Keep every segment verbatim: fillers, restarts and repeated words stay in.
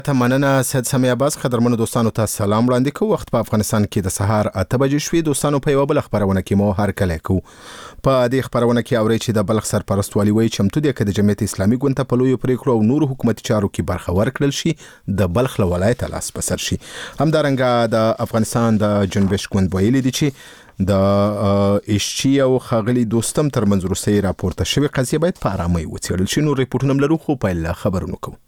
مننه سید سمیع عباس. قدرمنو دوستانو ته سلام وړاندې کوم. وخت په افغانستان کې د سهار اته بجې شوې. دوستانو په یو بل خبرونه کې مو هر کله کو په دې خبرونه کې اوري چې د بلخ سرپرست والي وایي چمتو دی چې د جمعیت اسلامي ګوند ته په لوی پریکړو او نور حکومتي چارو کې برخه ورکړل شي د بلخ ولایت لاس بسر شي. همدارنګه د افغانستان د جنبش ګوند ویلي دي چې د ایشچی او خاغلی دوستم تر منځ وروستۍ راپورته شوی قضیه باید په آرامۍ وڅېړل شي. نور ریپورټونه لرو خو په خبرونو کوو.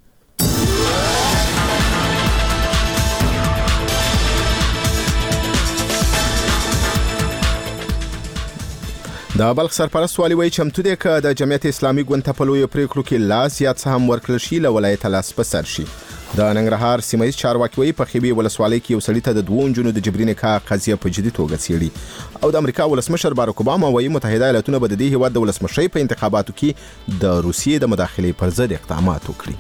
د بلخ سرپرست والي وایي چمتو دی چې د جمعیت اسلامي ګوند ته په لوی پریکړو کې لاس زیات څه هم ورکړل شي له ولایت لاس په سر شي. د ننګرهار سیمه ییز چارواکي وایي په خیبي ولسوالۍ کې یو سړي ته د دوو نجونو د جبري نکاح قضیه په جدي توګه څېړي. او د امریکا ولسمشر باراک اوباما وایي متحده ایالاتونه به د دې هیواد د ولسمشۍ په انتخاباتو کې د روسیې د مداخلې پر ضد اقدامات وکړي.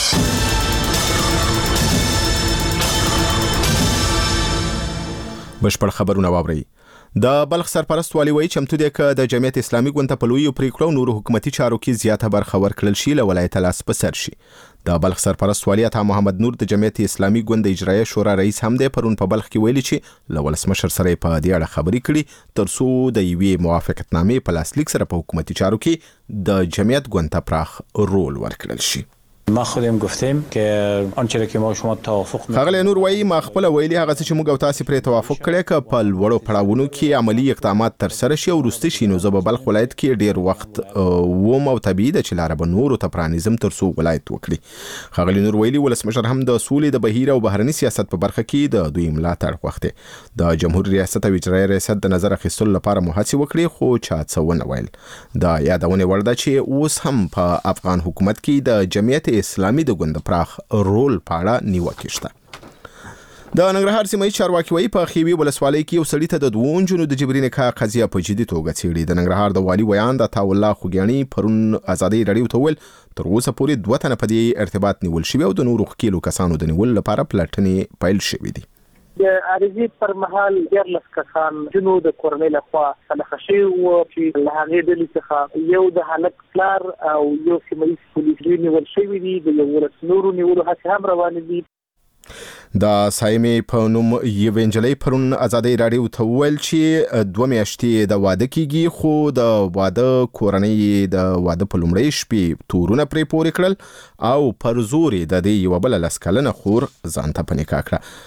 بشپړ خبرونه واورئ. د بلخ سرپرست والي وایي چمتو دی چې د جمعیت اسلامي ګوند ته په لوی پریکړو او نور حکومتي چارو کې زیاته برخه ورکړل شي له ولایت لاس په سر شي. د بلخ سرپرست والي عطا محمد نور د جمعیت اسلامي ګوند د اجرایه شورا رئیس هم دی پرون په بلخ کې ویلي چې له ولسمشر سره په دې اړه خبرې کړي ترڅو د یوې موافقتنامې په لاسلیک سره په حکومتي چارو کې د جمعیت ګوند ته پراخ رول ورکړل شي. ما خودم گفتیم که آنچه که ما شما توافق می‌کنیم. خغل نور وایي ما خپل ویلي هغه چې موږ او تاسو پرې توافق کړی ک په لوړو پړاوونو کې عملی اقدامات تر سره شي او وروستي شي نو زه به بلخ ولایت کې ډیر وخت ووم او طبيعي ده چې لاره به نور ته پرانیزم تر څو ولایت وکړي. خغل نور ویلي ولسمشر هم د سولې د بهیر او بهرني سیاست په برخه کې د دوی ملاتړ غوښتي. د جمهور ریاست او اجرایي ریاست د نظر اخیستلو لپاره مهڅه وکړي خو چا څه ونه ویل. د یادونه ورده چې اوس هم په افغان حکومت کې د جمعیت اسلامي د ګوند پراخ رول پاړه نیوکه شته. د ننګرهار سیمه ییز چارواکي وایي په خیبي ولسوالۍ کې یو سړي ته د دوو نجونو د جبري نکاح قضیه په جدي توګه څېړي. د ننګرهار د والي ویان د عطا الله خوګیاڼي پرون ازادۍ راډیو ته ویل تر اوسه پورې دوه تنه په دې ارتباط نیول شوي او د نورو ښکېلو کسانو د نیولو لپاره پلټنې پیل شوي دي. د عارضي پر مهال دیارلس کسان جنو د کورنۍ لخوا سلخه شوي وو چې له هغې ډلې څخه یو د هلک پلار او یو سیمه ییز پولیس نیول شوي دي. د یولس نورو نیولو هڅې هم روانې دي. د سایمې په نوم یوې نجلۍ پرون ازادۍ راډیو ته وویل چې دوه میاشتې د واده کېږي خو د واده کورنۍ د واده په لومړۍ شپې تورونه پرې پورې کړل او پر زور د دې یوه بله لس کلنه خور ځان ته په نکاح کړه.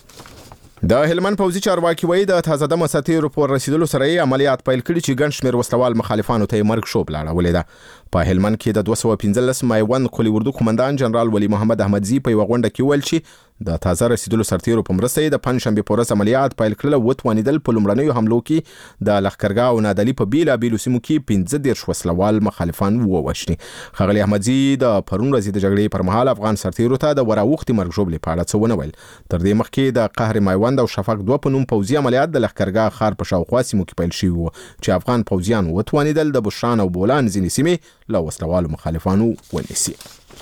د هلمند پوځي چارواکي وایي د تازه دمه سرتیرو په رسیدلو سره یې عملیات پیل کړي چې ګڼ شمېر وسلوال مخالفانو ته یې مرګ شوبله اړولې ده. په هلمند کې د دوه سوه پنځلس مایوند قلي اردو قومندان جنرال ولی محمد احمدزي په یوه غونډه کې ویل چې د تازه رسیدلو سرتیرو په مرسته یې د پنجشنبې په ورځ عملیات پیل کړل او وتوانېدل په لومړنیو حملو کې د لښکرګاه او نادعلي په بېلابېلو سیمو کې پنځه دېرش وسلوال مخالفان ووژني. ښاغلي احمدزي د پرون ورځې د جګړې پر مهال افغان سرتیرو ته د وراوښتې مرګ ژوبلې په اړه څه ونه ویل. تر دې مخکې د قهر مایوند او شفق دوه په نوم پوځي عملیات د لښکرګاه ښار په شاوخوا سیمو کې پیل شوي وو چې افغان پوځیان وتوانېدل د بشران او بولان ځینې سیمې له وسلوالو مخالفانو ونیسي.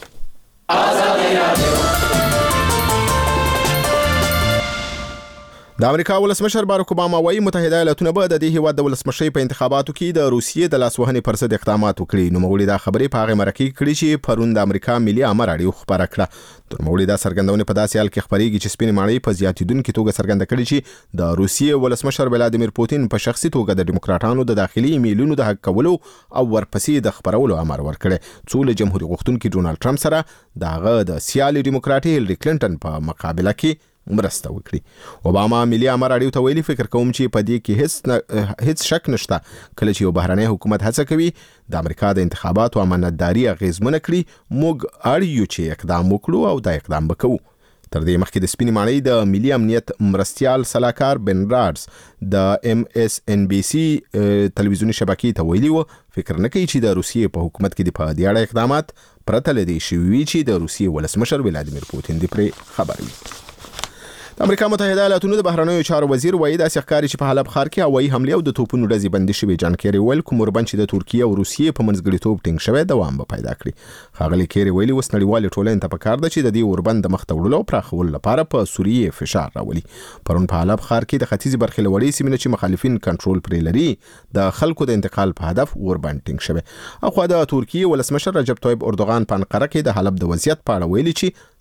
د امریکا ولسمشر باراک اوباما وایي متحده ایالاتونه به د دې هیواد د ولسمشۍ په انتخاباتو کې د روسیې د لاسوهنې پر ضد اقدامات وکړي. نوموړي دا خبرې په هغې مرکې کړي چې پرون د امریکا ملي عامه راډیو خپره کړه. نوموړي دا څرګندونې په داسې حال کې خپرېږي چې سپینې ماڼۍ په زیاتېدونکې توګه څرګنده کړي چې د روسیې ولسمشر ولادیمیر پوتین په شخصي توګه د ډیموکراټانو د داخلي ایمیلونو د حق کولو او ورپسې د خپرولو امر ورکړی څو له جمهوري غوښتونکي ډونالډ ټرمپ سره د هغه د سیالي ډیموکراټې هیلري کلینټن په مقابله کې مرسته وکړي. اوباما ملي عامه راډیو ته ویلي فکر کوم چې په دې کې هیڅ هیڅ شک نشته کله چې یو بهرنی حکومت هڅه کوي د امریکا د انتخاباتو امانتداري اغیزمنه کړي موږ اړ یو چې اقدام وکړو او دا اقدام وکړو. تر دې مخکې د سپینې ماڼۍ د ملي امنیت مرستیال سلاکار بن رادز د ام اس ان بي سي تلویزیوني شبکې ته ویلي و فکر نه کوي چې د روسیې په حکومت کې د په دې اړه اقدامات پرته له دې شوي چې د روسیې ولسمشر ولادیمیر پوتین دې پرې خبر وي. د امریکا متحده ایالاتونو د بهرنیو چارو وزیر وایي داسې ښکاري چې په حلب ښار کې هوایي حملې او د توپونو ډزې بندي شوې. جان کیري ویل کوم اوربند چې د ترکیې او روسیې په منځګړیتوب ټینګ شوی دوام به پیدا کړي. ښاغلي کیري ویلي اوس نړیوالې ټولنې ته پکار ده چې د دې اوربند د مخته وړلو او پراخولو لپاره په سوریې فشار راولي. پرون په حلب ښار کې د ختیځې برخې له وړې سیمې نه چې مخالفین کنټرول پرې لري د خلکو د انتقال په هدف اوربند ټینګ شوی. اخوا د ترکیې ولسمشر رجب طیب اردوغان په انقره کې د حلب د وضعیت په اړه ویلي چې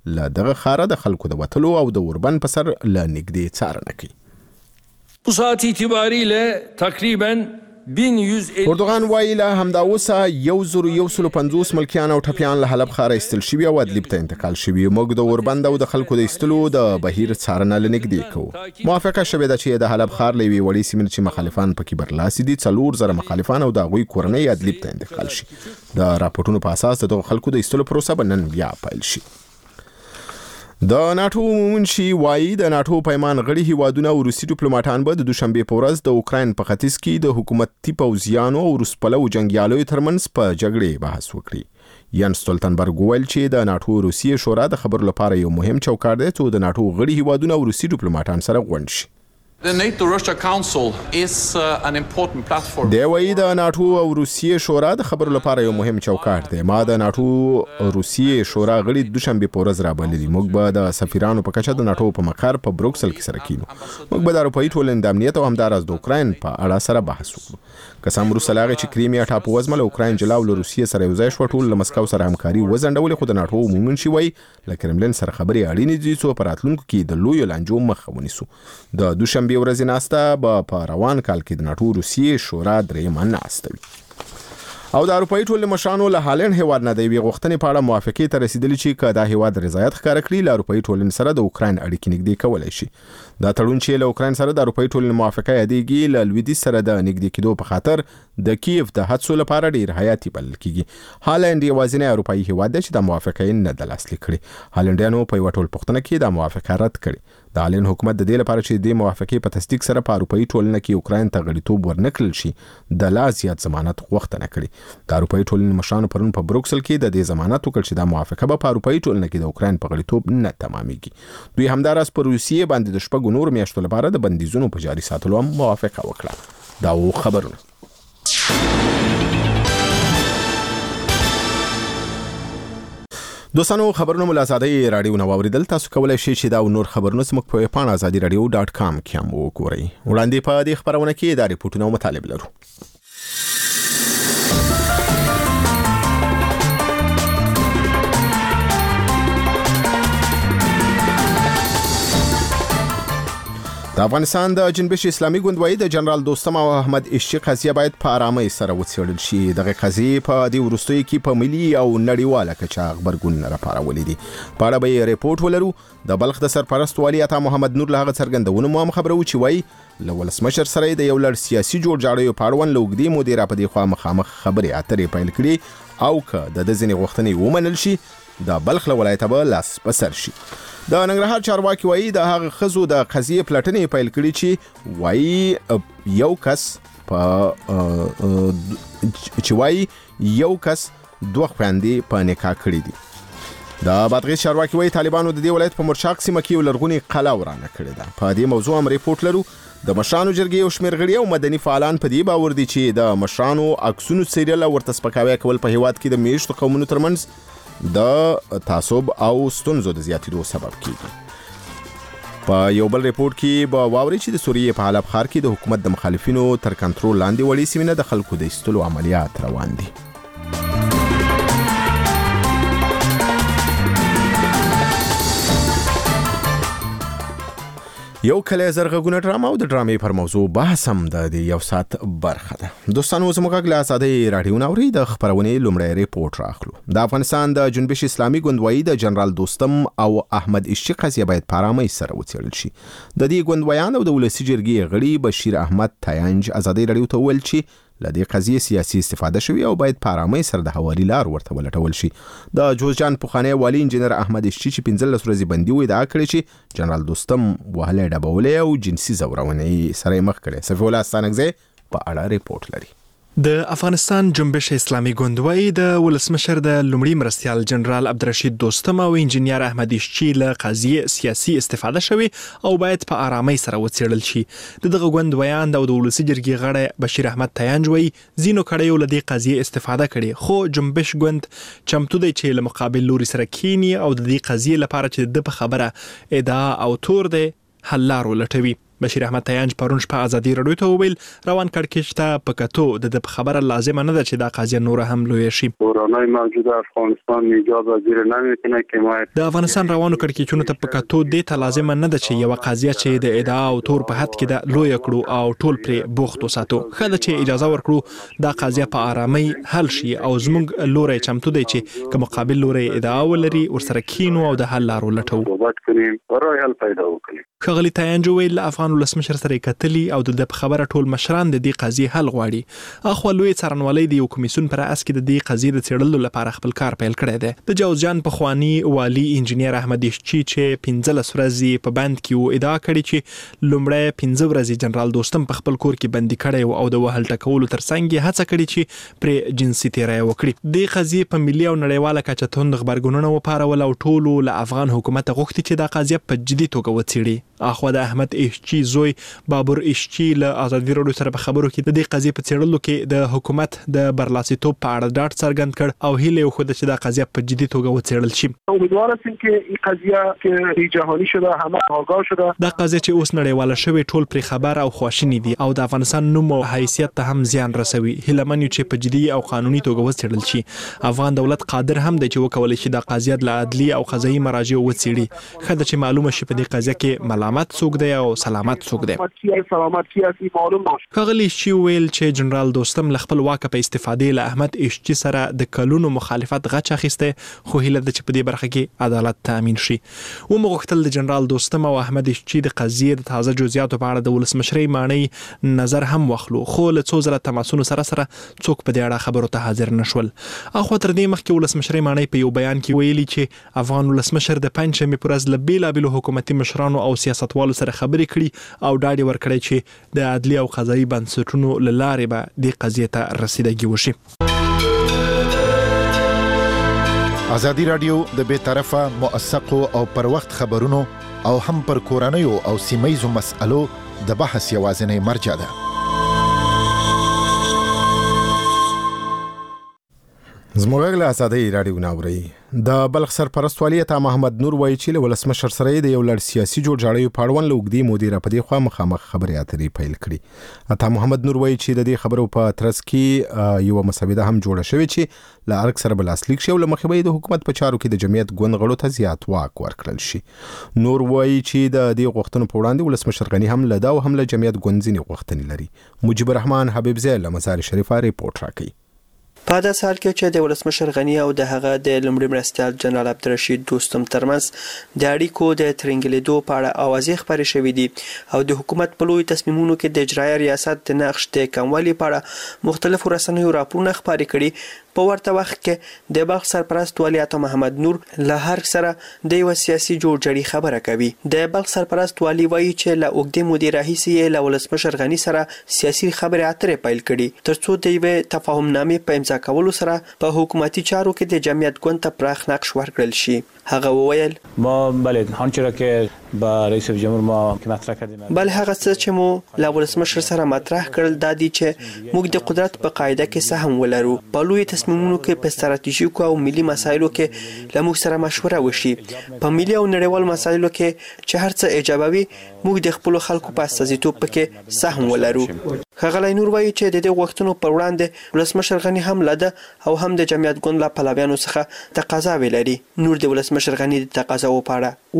له دغه ښاره د خلکو د وتلو او د اوربند په سر له نږدې څارنه کوي. Bu saat itibariyle takriben bin yüz elli اردوغان وایي له همدا اوسه یو زر یو سل پنځوس ملکیان او ټپیان له حلب ښاره ایستل شوي او ادلب ته انتقال شوي. موږ د اوربند او د خلکو د ایستلو د بهیر څارنه له نږدې کوو. موافقه شوې ده چې د حلب ښار له یوې وړې سیمې چې مخالفان پکې برلاسي دي څلور زره مخالفان او د هغوی کورنۍ ادلب ته انتقال شي. د راپورټونو په اساس د دغو خلکو د ایستلو پروسه به نن بیا پیل شي. د ناتو منشي وایي د ناتو پیمان غړي هیوادونه او روسي ډیپلوماټان به د دوشنبه په ورځ د اوکراین په ختیځ کې د حکومتي پوځیانو او روس پلو جنگیالیو ترمنځ په جګړې بحث وکړي. یان سټولتنبرګ ویل چې د ناتو روسي شورا د خبرو لپاره یو مهم چوکاټ دی چې د ناتو غړي هیوادونه او روسي ډیپلوماټان سره غونډ شي. The NATO-Russia Council is uh, an important platform. دی وایي د ناتو او روسیې شورا د خبرو لپاره یو مهم چوکاټ دی. ما د ناتو روسیې شورا غړي دوشنبه په ورځ رابللي. موږ به د سفیرانو په کچه د ناتو په مقر په بروکسل کې سره کینو. موږ به د اروپایي ټولنې د امنیت او همداراز د اوکراین په اړه سره بحث وکړو. قسم روس لاغه چې کریمیا ټاپووزمه له اوکراین جلا او له روسیې سره یو ځای شو ټول له مسکو سره همکاري وزنډول خو د ناتو عمومي شي وای له کرملین سره خبري اړینې دي چې په راتلونکو کې د لوی لانجو مخه ونیسو. د دوشنبه ورځ ناسته به په روان کال کې د ناتو روسیې شورا درېیمه ناسته وي. او د اروپایي ټولنې مشرانو له هالند هیواد نه د یوې غوښتنې په اړه موافقې ته رسیدلي چې که دا هیواد رضایت ښکاره کړي له اروپایي ټولنې سره د اوکراین اړیکې نږدې کولی شي. دا تړون چې له اوکراین سره د اروپایي ټولنې موافقه یادېږي له لویدیځ سره د نږدې کېدو په خاطر د کیف د هڅو لپاره ډیر حیاتي بلل کېږي. هالند یوازینی اروپایي هیواد دی چې د موافقه نه ده لاسلیک کړې. هالندیانو په یوه ټولپوښتنه کې د موافقه رد کړې. د هالند حکومت د دې لپاره چې د موافقې په تصدیق سره په اروپایي ټولنه کې اوکراین ته غړیتوب ورنکړل شي د لا زیات ضمانت غوښتنه کړې. د اروپایي ټولنې مشرانو پرون په بروکسل کې د دې ضمانت وکړ چې دا موافقه به په اروپایي ټولنه کې د اوکراین په غړیتوب نه تمامېږي. دوی همداراز په روسیې باندې د شپږو نورو میاشتو لپاره د بندیزونو په جاري ساتلو هم موافقه وکړه. دا و خبرونه. دوستانو خبرونه مو له ازادۍ راډیو نه واوریدل. تاسو کولی شئ چې دا او نور خبرونه زموږ په ویب پاڼه ازادي راډیو ډاټ کام کې هم وګورئ. وړاندې په دې خبرونه کې دا ریپورټونه او مطالب لرو. د افغانستان د جنبش اسلامي ګوند د جنرال دوستم او احمد اشچی قضیه باید په آرامۍ سره وڅېړل شي. دغه قضیې په دې وروستیو کې په ملي او نړیواله کچه غبرګون راپارولي دي. په اړه به ریپورټ ولرو. د بلخ د سرپرست والي عطا محمد نور له هغه څرګندونو مو هم خبرو چې وایي له ولسمشر سره د یو لړ سیاسي جوړجاړیو په اړوند له اوږدې مودې راپدې خوا مخامخ خبرې اترې پیل کړي او که د ده ځینې غوښتنې ومنل شي د بلخ له ولایته به لاس په سر شي. د ننګرهار چارواکي وایي د هغه ښځو د قضیې پلټنې پیل کړي چې وایي یو کس په چې وایي یو کس دوه خویندې په نکاح کړي دي. د بادغیس چارواکي وایي طالبانو د دې ولایت په مرچاق سیمه کې یو لرغونې قلعه ورانه کړې ده. په دې موضوع هم ریپورټ لرو. د مشرانو جرګې او شمېر غړي او مدني فعالان په دې باور دي چې د مشرانو عکسونو څیرل او ورته سپکاوی کول په هیواد کې د میشتو قومونو ترمنځ د تعصب او ستونزو د زیاتېدو سبب کیږي. په یو بل ریپورټ کې به واوري چې د سوریې په حلب ښار کې د حکومت د مخالفینو تر کنټرول لاندې وړې سیمې نه د خلکو د ایستلو عملیات روان دي. یو کله زرغونه ډرامه او د ډرامې پر موضوع بحث هم د یو ساعت برخه ده. دوستانو زموږ له ازادۍ راډیو نه اوري د خبرونې لومړی ریپورټ راخلو. د افغانستان د جنبش اسلامي ګوند وایي د جنرال دوستم او احمد اشچی قضیه باید په آرامۍ سره وڅېړل شي. د دې ګوند ویان او د ولسي جرګې غړي بشیر احمد تاینج ازادۍ راډیو ته ویل چې له دې قضیې سیاسي استفاده شوی او باید په آرامۍ سره د هواري لار ورته ولټول شي. د جوزجان پخوانی والي انجینر احمد اشچی چې پنځلس ورځې بندي و ادعا کړې چې جنرال دوستم وهلی ډبولې او جنسي زورونې سره مخ کړي. صفي الله ستانکزی په اړه ریپورټ لري. د افغانستان جنبش اسلامي ګوند وایي د ولسمشر د لومړي مرستیال جنرال عبدالرشید دوستم او انجینیر احمد اشچی له قضیې سیاسي استفاده شوی او باید په آرامۍ سره وڅېړل شي. د دغه ګوند ویان د ولسي جرګې غړی بشیر احمد تاینج وایي ځینو کړیو له دې قضیې استفاده کړې خو جنبش ګوند چمتو دی چې له مقابل لوري سره کینی او د دې قضیې لپاره چې د په خبره ادعا او تور دی حل لار ولټوي. بشیر احمد تیانج پرون شپه ازادي رادیو ته وویل روان کړکېچ ته په کتو د خبره لازمه نه ده چې دا قضیه نور هم لوی شي. کورونای موجوده افغانستان ایجاد وزیر نمیکنه که ما د افغانستان روانو کړکېچونو ته په کتو د ته لازمه نه ده چې یو قضیه چې د ادعا او تور په حد کې د لوی کړو او ټول پرې بوخت وساتو. خله چې اجازه ورکړو دا قضیه په آرامۍ حل شي او زموږ لوري چمتو دی چې کوم مقابل لوري ادعا ولري ورسره کینو او د حل لارو لټو. صحبت کړیم ورای حل پیدا وکړي. خغلی تیانج ویل افغان ولسمشر سره کتلی او د خبره ټول مشران د دې قضیه حل غواړي. اخو لوی څارنوالۍ د یو کمیسیون پر اس کې د دې قضیه د څېړلو لپاره خپل کار پیل کړی دی. د جوزجان په خوانی والی انجنیر احمد اشچی چې پنځلس ورځې په بند کې و ادعا کړې چې لومړی پنځه ورځې جنرال دوستم په خپل کور کې بندي کړی او د وهل ټکولو ترڅنګ یې هڅه کړې چې پر جنسي تیری وکړي. د قضیه په ملي او نړیواله کچه توند خبرګونونه وپارول او ټولو له افغان حکومت غوښتي چې دا قضیه په جدي توګه وڅېړي. اخو د احمد اشچی زوی بابر اشچی له ازادي رادیو سره په خبرو کې د دې قضیه په څېړلو کې د حکومت د برلاسیتوب په اړه ډاډ څرګند کړ او هیله وکړه چې دا قضیه په جدي توګه وڅېړل شي. امیدوار هستیم که این قضیه که جهانی شده همه آگاه شده. دا قضیه چې اوس نړیواله شوې ټول پر خبر او خواشینی دي او د افغانستان نوم او حیثیت ته هم زیان رسوي. هیله من یو چې په جدي او قانوني توګه وڅېړل شي. افغان دولت قادر هم دی چې وکولای شي د قضیه د عدلي او قضایي مراجع وڅېړي. خدای چې معلومه شي په دې قضیه کې ملامت څوک دی او سلامت څوک دی. کاغلی شي ویل چې جنرال دوستم ل خپل واکه په استفادې له احمد اشچی سره د کلونو مخالفت غچ اخیسته خو هیله د چې په دې برخه کې عدالت تامین شي. و مغختل د جنرال دوستم او احمد اشچی د قضیه د تازه جزئیاتو په اړه د ولسمشرۍ معنی نظر هم واخلو خو له څو زره تماسونو سره سره څوک په دې اړه خبرو ته حاضر نشول. اخو تر دې مخکې ولسمشرۍ معنی په یو بیان کې ویلي چې افغان ولسمشر د پنځمې پر ورځ له بیلابیلو حکومتي مشرانو او سیاستوالو سره خبرې کړي او ډاډ ورکړي چې د عدلي او قضایي بنسټونو له لارې به د قضیې ته رسیدګي وشي. ازادي رادیو د بې طرفه موثقو او پر وخت خبرونو او هم پر کورنیو او سیمایي مسألو د بحث یوازینی مرجع ده. زموږ له ازادي رادیو ناوړي د بلخ سرپرست والي عطا محمد نور وایي چې ولسمشر سره د یو لړ سیاسي جوړجاړیو په اړوند له اوږدې مودې راپدې خوا مخامخ خبرې اترې پیل کړي. عطا محمد نور وایي چې د دې خبرو په ترڅ کې یو مسوده هم جوړه شوې چې له ارګ سره بلاسلیک شي او له مخې به د حکومت په چارو کې د جمعیت ګوند غړو ته زیات واک ورکړل شي. نور وایي چې د دې غوښتنو په وړاندې ولسمشر غني هم له دا او هم له جمعیت ګوند ځینې غوښتنې لري. مجيب الرحمن حبیبزی له مزار شریفه ریپورت راکړي. په داسې حال کې چې د ولسمشر غني او د هغه د لومړي مرستیال جنرال عبدالرشید دوستم ترمنځ د اړیکو د ترنګلېدو په اړه اوازې خپرې شوې دي او د حکومت په لوی تصمیمونو کې د اجرایي ریاست د نقش د کموالي په اړه مختلفو رسنیو راپورونه خپاره کړي. په ورته وخت کې د بلخ سرپرست والي عطا محمد نور له هر سره د یو سیاسي جوړجاړي خبره کوي. د بلخ سرپرست والي وایي چې له اوږدې مودې راهیسې یې له ولسمشر غني سره سیاسي خبرې اترې پیل کړي ترڅو د یوې تفاهم نامې په امضا کولو سره په حکومتي چارو کې د جمعیت ګوند ته پراخ نقش ورکړل شي. هغه وویل ما بله هانچه را که با رئیس جمهور ما مطرح کردیم بله هغه څه چې مو له ولسمشر سره مطرح کړل دا دي چې موږ د قدرت په قاعده کې سهم ولرو. په لوی تصمیمونو کې په ستراتیژیکو او ملي مسایلو کې له موږ سره مشوره وشي. په ملي او نړیوال مسایلو کې چې هر څه ایجابوي موږ د خپل خلکو په استازیتوب کې سهم ولرو. ښاغلی نور وایي چې د دې غوښتنو پر وړاندې ولسمشر غني هم لده او هم د جمعیت ګوند له پلویانو څخه تقاضاوې لري. نور د ولسمشر غني د تقاضاو په اړه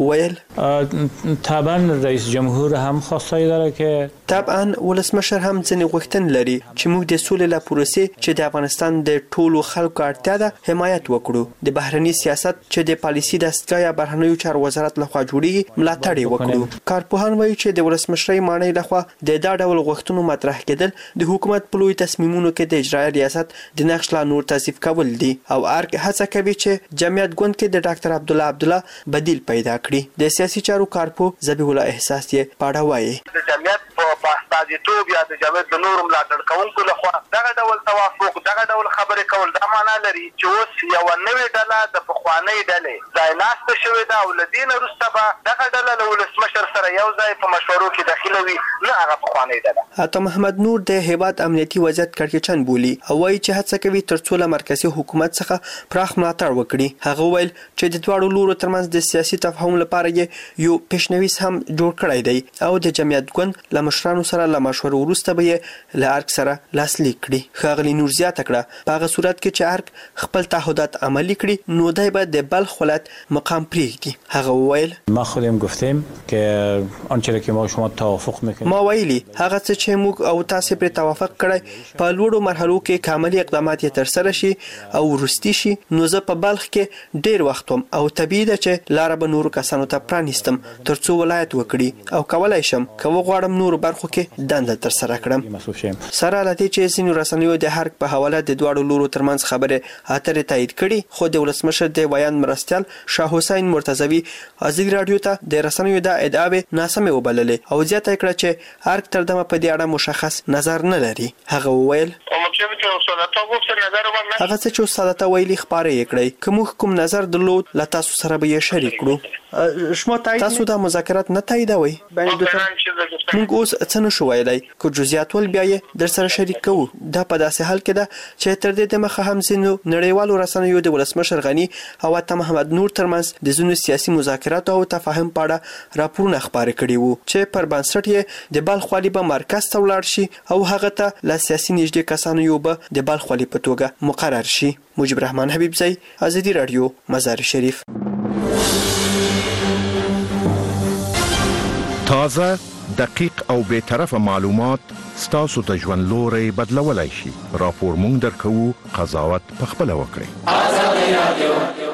وویل طبعا رئیس جمهور هم خواستای داره که طبعا ولسمشر هم ځینې غوښتنې لري چې موږ د سولې له پروسې چې د افغانستان د ټولو خلکو اړتیا ده حمایت وکړو. د بهرني سیاست چې د پالیسي دستګاه یا بهرنیو چارو وزارت لخوا جوړیږي ملاتړ یې وکړو. کارپوهان وایي چې د ولسمشرۍ ماڼۍ لخوا د دا ډول غوښتنو مطرح کېدل د حکومت په لوی تصمیمونو کې د اجرایي ریاست د نقش لا نور توصیف کول دي او ارګ هڅه کوي چې جمعیت ګوند کې د ډاکټر عبدالله عبدالله بدیل پیدا کړي. د سیاسي چارو کارپو ذبیح الله احساس یې پاړه وایي د جمعیت په بحث استازیتوب یا د جمعیت د نورو ملاتړ کوونکو لخوا دغه ډول توافق دغه ډول خبرې کول دا معنا لري چې اوس یوه نوې ډله د پخوانۍ ډلې ځای ناسته شوې ده او له دې نه وروسته به دغه ډله له ولسمشر سره یو ځای په مشورو کې داخله وي نه هغه پخوانۍ ډله. عطا محمد نور د هیواد امنیتي وضعیت کړکېچن بولي او وایي چې هڅه کوي ترڅو له مرکزي حکومت څخه پراخ ملاتړ وکړي. هغه ویل چې د دواړو لورو ترمنځ د سیاسي تفاهم لپاره یې یو پیشنویس هم جوړ کړی دی او د جمعیت ګوند له مشرانو سره له مشورو وروسته به یې له ارګ سره لاسلیک کړي. ښاغلي نور زیاته کړه په هغه صورت کې چې ارګ خپل تعهدات عملي کړي نو دی به د بلخ ولایت مقام پرېږدي. هغه وویل ما خودم گفتیم که آنچه که ما شما توافق میکنیم ما ویلي هغه څه چې موږ او تاسو پر توافق کړی په لوړو مرحلو کې کاملي اقدامات یې ترسره شي او وروستي شي نو زه په بلخ کې ډیر وخت وم او طبیعي ده چې لاره به نورو کسانو ته پرانیستم ترڅو ولایت وکړي او کولای شم که وغواړم نورو برخو کې دنده ترسره کړم. سره له دې چې ځینو رسنیو د هرک په حواله د دواړو لورو ترمنځ خبرې اترې تایید کړي خو د ولسمشر د ویان مرستیال شاه حسین مرتضوی ازادي رادیو ته د رسنیو د ادعاوې ناسمې وبللې او زیاته کړه چې ارګ تر دمه په دې اړه مشخص نظر نه لري. هغه وویل هغه څه چې استاد ویلي خبرې یې کړې که موږ کوم نظر درلود له تاسو سره به یې شریک کړو. شما تاسو دا مذاکرات نه تاییدوي موږ اوس څه نشو ویلی که جزئیات ول بیا یې در سره شریک کوو. دا په داسې حال کې ده چې تر دې دمخه هم ځینو نړیوالو رسنیو د ولسمشر غني او عطا محمد نور ترمنځ د ځینو سیاسي مذاکراتو او تفاهم په اړه راپورونه خپاره کړي وو چې پر بنسټ یې د بلخ والي به مرکز ته ولاړ شي او هغه ته له سیاسي نږدې کسانو یو به د بلخ والي په توګه مقرر شي. مجيب رحمان حبیبزی ازادي رادیو مزار شریف. تازه دقیق او به طرفه معلومات ستاسو د ژوند لوري بدلولای شي. راپور مونږ درکو قضاوت پخپل وکړئ. ازادي رادیو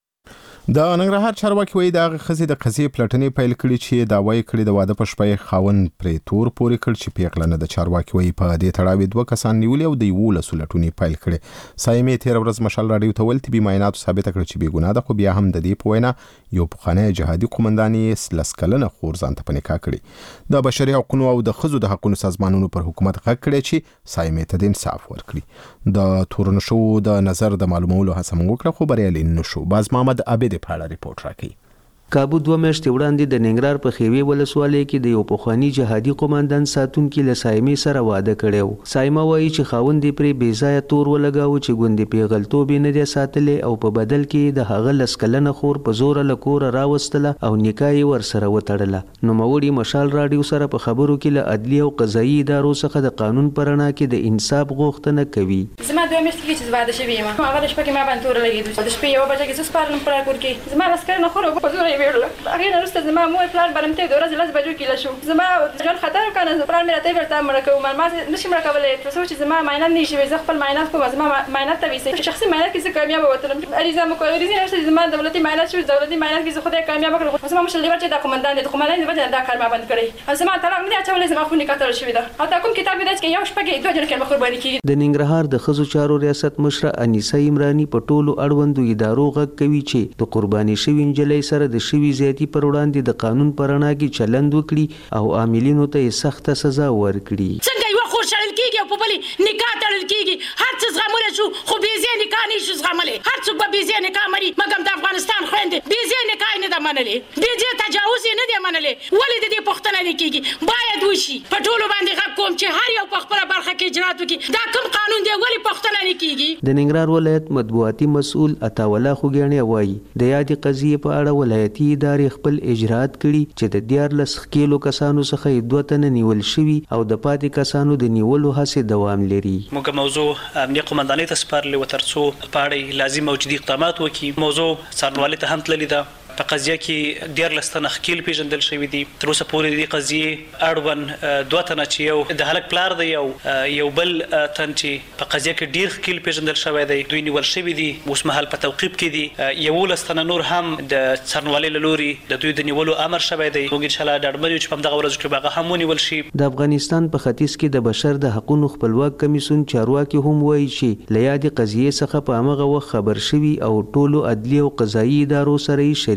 د ننګرهار چارواکي وایي د هغه ښځې د قضیې پلټنې پیل کړي چې دعوا یې کړې د واده په شپه یې خاوند پرې تور پورې کړ چې پیغله نه د چارواکي وایي په دې تړاو دوه کسان نیولي او د یولسو لټونې پیل کړې. سایمې تېره ورځ مشال راډیو ته ویل طبي معایناتو ثابته کړه چې بېګناه ده خو بیا هم د دې په وینا یو پخوانی جهادي قومندان یې لس کلنه خور ځان ته په نکاح کړې. د بشري حقوقو او د ښځو د حقوقو سازمانونو پر حکومت غږ کړی چې سایمې ته د انصاف ورکړي. د تورن شو د نظر د معلومولو هڅه موږ وکړه خو بریالي نشو. باز محمد عابد په اړه ریپورت راکړي. کابو دوه میاشتې وړاندې د ننګرهار په خیوي ولسوالۍ کې د یو پخوانی جهادي قومندان ساتونکي له سایمې سره واده کړی. سایمه وایي چې خاوند یې پرې بې ځایه تور ولګاوه چې ګوندې پیغلتوب یې نه دی ساتلی او په بدل کې د هغه لس کلنه خور په زوره له کوره راوستله او نکاح یې ورسره وتړله. نوموړي مشال راډیو سره په خبرو کې له عدلي او قضایي ادارو څخه د قانون په رڼا کې د انصاف غوښتنه کوي. زما دوه میاشتې کېږي چې واده شوې یم. هغه د شپه کې ما باندې توره لګېده. د شپې یوه بجه کې زه سپارلم په راکور کې زما لس کلنه خور په زوره یې هغې نه وروسته زما مور پلار برمته د ورځې لس بجو کې له شو. زما ژوند خطر وکړ. پلار مې راته ویل ته مړه کوو ما نشي مړه کولی تر څو چې زما معاینات نه شي. زه خپل معاینات کوم زما معاینات ته ویسئ شخصي معاینات کې زه کامیابه وتلم. عریضه مو کړې عریضه نشته زما دولتي معاینات شو دولتي معاینات کې زه خدای کامیابه کړم. زما مشل لیور چې د قومندان د قومندان د وجه دا کار ما بند کړی. زما طلاق نه اچولې زما خو نکاح تړل شوې ده او تا کوم کتاب دی چې یو شپه کې دوه جنکې قرباني کیږي. د ننګرهار د ښځو چارو ریاست مشره انیسه عمرانی په ټولو اړوندو ادارو غږ کوي چې د قرباني شوې نجلۍ سره د شوي زیاتي پر وړاندې د قانون پر رڼا کې چلند وکړي او عاملینو ته سخته سزا ورکړي. څنګه یو خور شړل کیږي او په بلې نکاح تړل کیږي. هر څه زغملی شو خو بېځایه نکاح نه شو زغملی. هر څوک به بېځایه نکاح مري مګر د افغانستان خویندې بېځایه نکاح نه ده منلې. بېځایه تجاوز یې نه دی منلی. ولې د دې پوښتنه نه کیږي؟ باید وشي. په ټولو باندې غږ کوم چې هر یو په خپله برخه کې اجرات وکړي. دا کوم قانون دی ولې پوښتنه نه کیږي؟ د ننګرهار ولایت مطبوعاتي مسؤل عطاوالله خوږیاڼی وایي د یادې قضیې په اړه ولایتي ادارې خپل اجرات کړي چې د دیارلس ښکېلو کسانو څخه دوه تنه نیول شوي او د پاتې کسانو د نیولو هڅې دوام لري. موږ موضوع امنیه قومندانۍ ته سپارلې وه تر څو په اړه لازم او جدي اقدامات وکړي. موضوع څارنوالۍ ته هم تللې ده. په قضیه کې دیارلس تنه ښکېل پېژندل شوي دي. تر اوسه پورې د دې قضیې اړوند دوه تنه چې یو د هلک پلار دی او یو بل تن چې په قضیه کې ډېر ښکېل پېژندل شوی دی دوی نیول شوي دي. اوس مهال په توقیف کې دي. یولس تنه نور هم د څارنوالۍ له لورې د دوی د نیولو امر شوی دی. موږ انشاءالله ډاډمن یو چې په همدغه ورځو کې به هغه هم ونیول شي. د افغانستان په ختیځ کې د بشر د حقوقو خپلواک کمیسیون چارواکي هم وایي چې له یادې قضیې څخه په همغه وخت خبر شوي او ټولو عدلي او قضایي ادارو سره یې شریک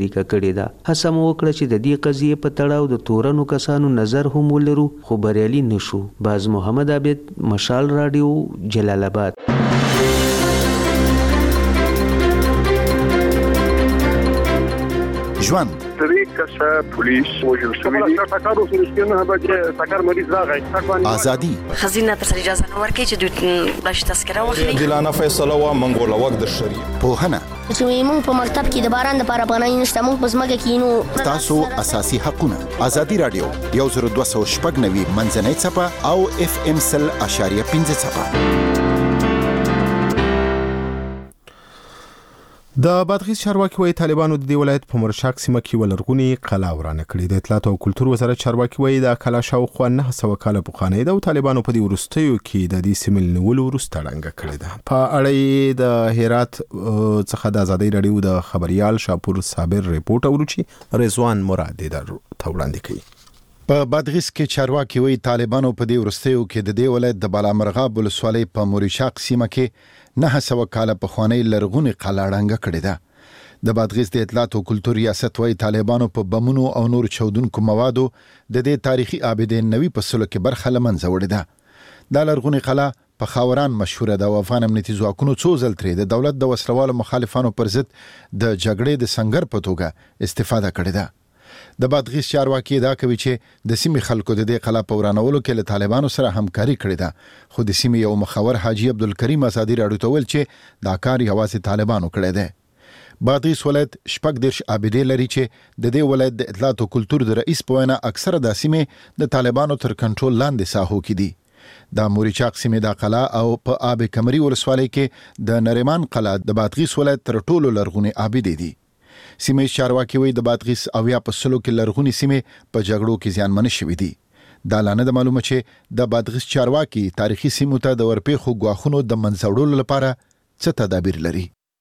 شریکه کړې ده. هڅه مو وکړه چې د دې قضیې په تړاو د تورنو کسانو نظر هم ولرو خو بریالي نشو. باز محمد عابد، مشال رادیو، جلال آباد. ژوند درې کسه پولیس وژل شوي دي. ټاکر اوس رښتینه هغه چې ټاکر مریض راغی. ازادي خزینه تر اجازه نه ورکړي چې دوی بلش تذکره واخلي. دلانه فیصله وا منګول وخت د شری پوهنه چې موږ په مکتب کې د باران لپاره پناه نشته، موږ په ځمکه کې نو تاسو اساسي حقونه. ازادي رادیو یو زر دوه سوه شپږ نوي منځنۍ څپه او اف ام سل اشاریه پنځه څپه. د بادغیس چارواکي وایي طالبانو د دې ولایت په مرشاک سیمه کې ولرغوني قلا ورانه کړې. د اطلاعات او کلتور وزارت چارواکي وایي د کلا شاوخوا نه سوه کاله پخوانۍ ده او طالبانو په دې وروستیو کې د دې سیمې نیولو وروسته ړنګه کړې ده. په اړه د هرات څخه د ازادي رادیو د خبريال شاپور صابر ریپورت اورو چې رضوان مراد در وړاندې کوي. په بادغیس کې چارواکي وایي طالبانو په دې وروستیو کې د دې ولایت د بالامرغاب ولسوالۍ په مرشاک سیمه کې نه سوه کاله پخوانۍ لرغونې قلا ړنګه کړې ده. د بادغیس د اطلاعات او کلتور ریاست وایي طالبانو په بمونو او نور چاودونکو موادو د دې تاریخي آبدې نوي په سلو کې برخه له منځه وړې ده. دا لرغونې قلا په خاوران مشهوره ده او افغان امنیتي ځواکونو څو ځل ترې د دولت د وسلوالو مخالفانو پر ضد د جګړې د سنګر په توګه استفاده کړې ده. د بادغیس چارواکي دا کوي چې د سیمې خلکو د دې قلا په ورانولو کې له طالبانو سره همکاري کړې ده، خو د سیمې یو مخور حاجی عبدالکریم ازادي راډیو ته ویل چې دا کار یوازې طالبانو کړی دی. بادغیس ولایت شپږ دېرش آبدې لري چې د دې ولایت د اطلاعات او کلتور د رئیس په وینا اکثره دا سیمې د طالبانو تر کنټرول لاندې ساحو کې دي. د مورچاق سیمې د قلا او په آب کمري ولسوالۍ کې د نریمان قلا د بادغیس ولایت تر ټولو لرغونې آبدې دي. سیمې چارواکي وایي د بادغیس او یا په سلو کې لرغونې سیمې په جګړو کې زیانمنې شوې دي. دا لا نه ده معلومه چې د بادغیس چارواکي تاریخي سیمو ته د ورپېښو ګواښونو د منځه وړلو لپاره څه تدابیر لري.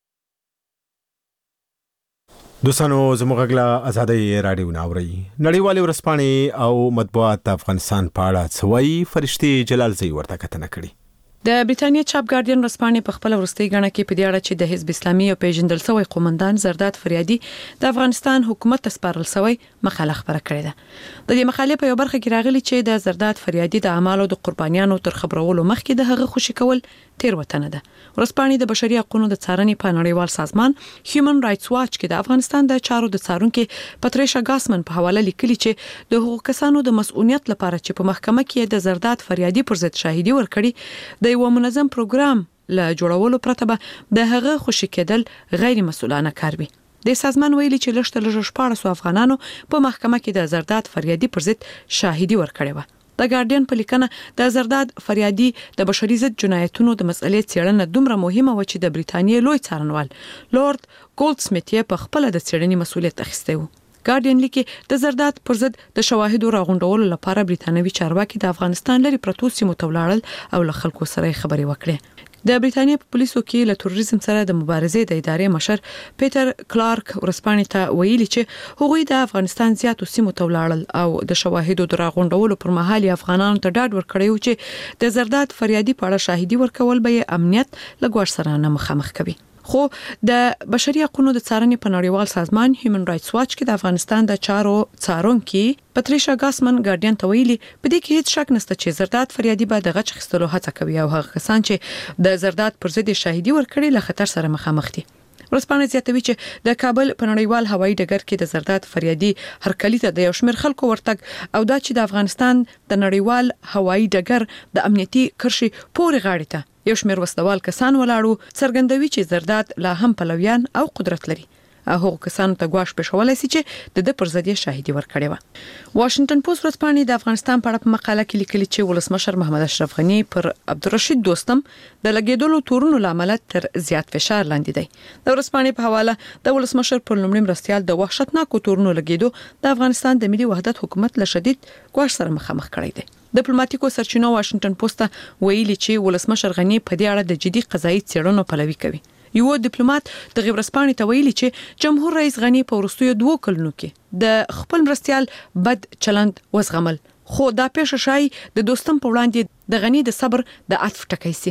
دوستانو زموږ غږ له ازادي راډیو نه اورئ. نړیوالې ورځپاڼې او مطبوعات د افغانستان په اړه څه وایي، فرشتي جلالزی ورته کتنه کړې. د بریټانیا چاپ ګارډین ورځپاڼې په خپل ورستۍ غاڼه کې په دې اړه چې د حزب اسلامي او پیژندل شوی قومندان زرداد فریادي د افغانستان حکومت ته سپارل شوی مقاله خبره کړې ده. د دې مقالې په یو برخه کې راغلي چې د زرداد فریادي د اعمالو د قربانیانو تر خبرولو مخکې د هغه خوشي کول تیروتنه ده. ورځپاڼې د بشري حقوقو د څارنې په نړیوال سازمان هیومن رائټس واچ کې د افغانستان د چارو د څارونکو پاتریشا ګاسمن په حواله لیکلي چې د حقوقو کسانو د مسؤلیت لپاره چې په محکمه کې د زرداد فریادي پر ضد شاهدي ورکړي د یو منظم پروګرام له جوړولو پرته به د هغه خوشي کېدل غیر مسؤلانه کار وي. د سازمان ویلي چې لږ تر لږه شپاړس افغانانو په محکمه کې د زرداد فریادي پر ضد شاهدي ورکړې و. د ګارډین په لیکنه د زرداد فریادي د بشري ضد جنایتونو د مسئلې څېړنه دومره مهمه و چې د بریټانیا لوی څارنوال لورد ګولډسمیت یې په خپل د څېړنې مسؤلیت اخیستی و. ګارډین لیکي د زرداد پر ضد د شواهدو راغونډولو لپاره بریټانوي چارواکي د افغانستان لري پروتو سیمو ته ولاړل او له خلکو سره خبرې وکړې. د بریټانیا په پولیسو کې له تروریزم سره د مبارزې د ادارې مشر پیټر کلارک ورسپانې ته ویلي چې هغوی د افغانستان زیاتو سیمو ته ولاړل او د شواهدو د راغونډولو پر مهال افغانانو ته ډاډ ورکړی و چې د زرداد فریادي په اړه شاهدي ورکول به امنیت لګور سره نه مخامخ کوي. خو د بشري حقوقو د څارنې په نړیوال سازمان هیومن رائټس واچ کې د افغانستان د چارو څارونکو پاتریشا ګاسمن ګارډین ته ویلي په دې کې هیڅ شک نشته چې زرداد فریادي به د غچ خستلو هڅه کوي او هغه کسان چې د زرداد پر ضد شاهدي ورکړي له خطر سره مخامخ دي. ورځپاڼه زیاتوي چې د کابل په نړیوال هوایي ډګر کې د زرداد فریادي هرکلی ته د یو شمېر خلکو ورتګ او دا چې د افغانستان د نړیوال هوایي ډګر د امنیتي کرښې پورې غاړې ته یو شمېر وسلوال کسان ولاړو څرګندوي چې زرداد لا هم پلویان او قدرت لري. هغه کسانو ته ګواښ پېښولای شي چې د د پر ضد شاهدي ورکړي و. واشنگټن پوسټ ورځپاڼې د افغانستان په اړه په مقاله کې لیکلي چې ولسمشر محمد اشرف غنی پر عبدالرشید دوستم د لګیدلو تورونو لامل تر زیات فشار لاندې دی. د ورځپاڼې په حواله د ولسمشر پر لومړي مرستيال د وحشتناکو تورونو لګیدو د افغانستان د ملي وحدت حکومت له شدید ګواښ سره مخامخ کړی دی. ډیپلوماټیکو سرچینو واشنگټن پوسټ ویلي چې ولسمشر غنی په دې اړه د جدي قضایي څېړنو پلوي کوي. یو ډیپلوماټ د غبرسپانې ته ویلي چې جمهور رئیس غنی په وروستیو دوه کلونو کې د خپل مرستيال بد چلند وزغمل، خو دا پیښه شای د دوستم په وړاندې د غنی د صبر د عطف ټکی سي.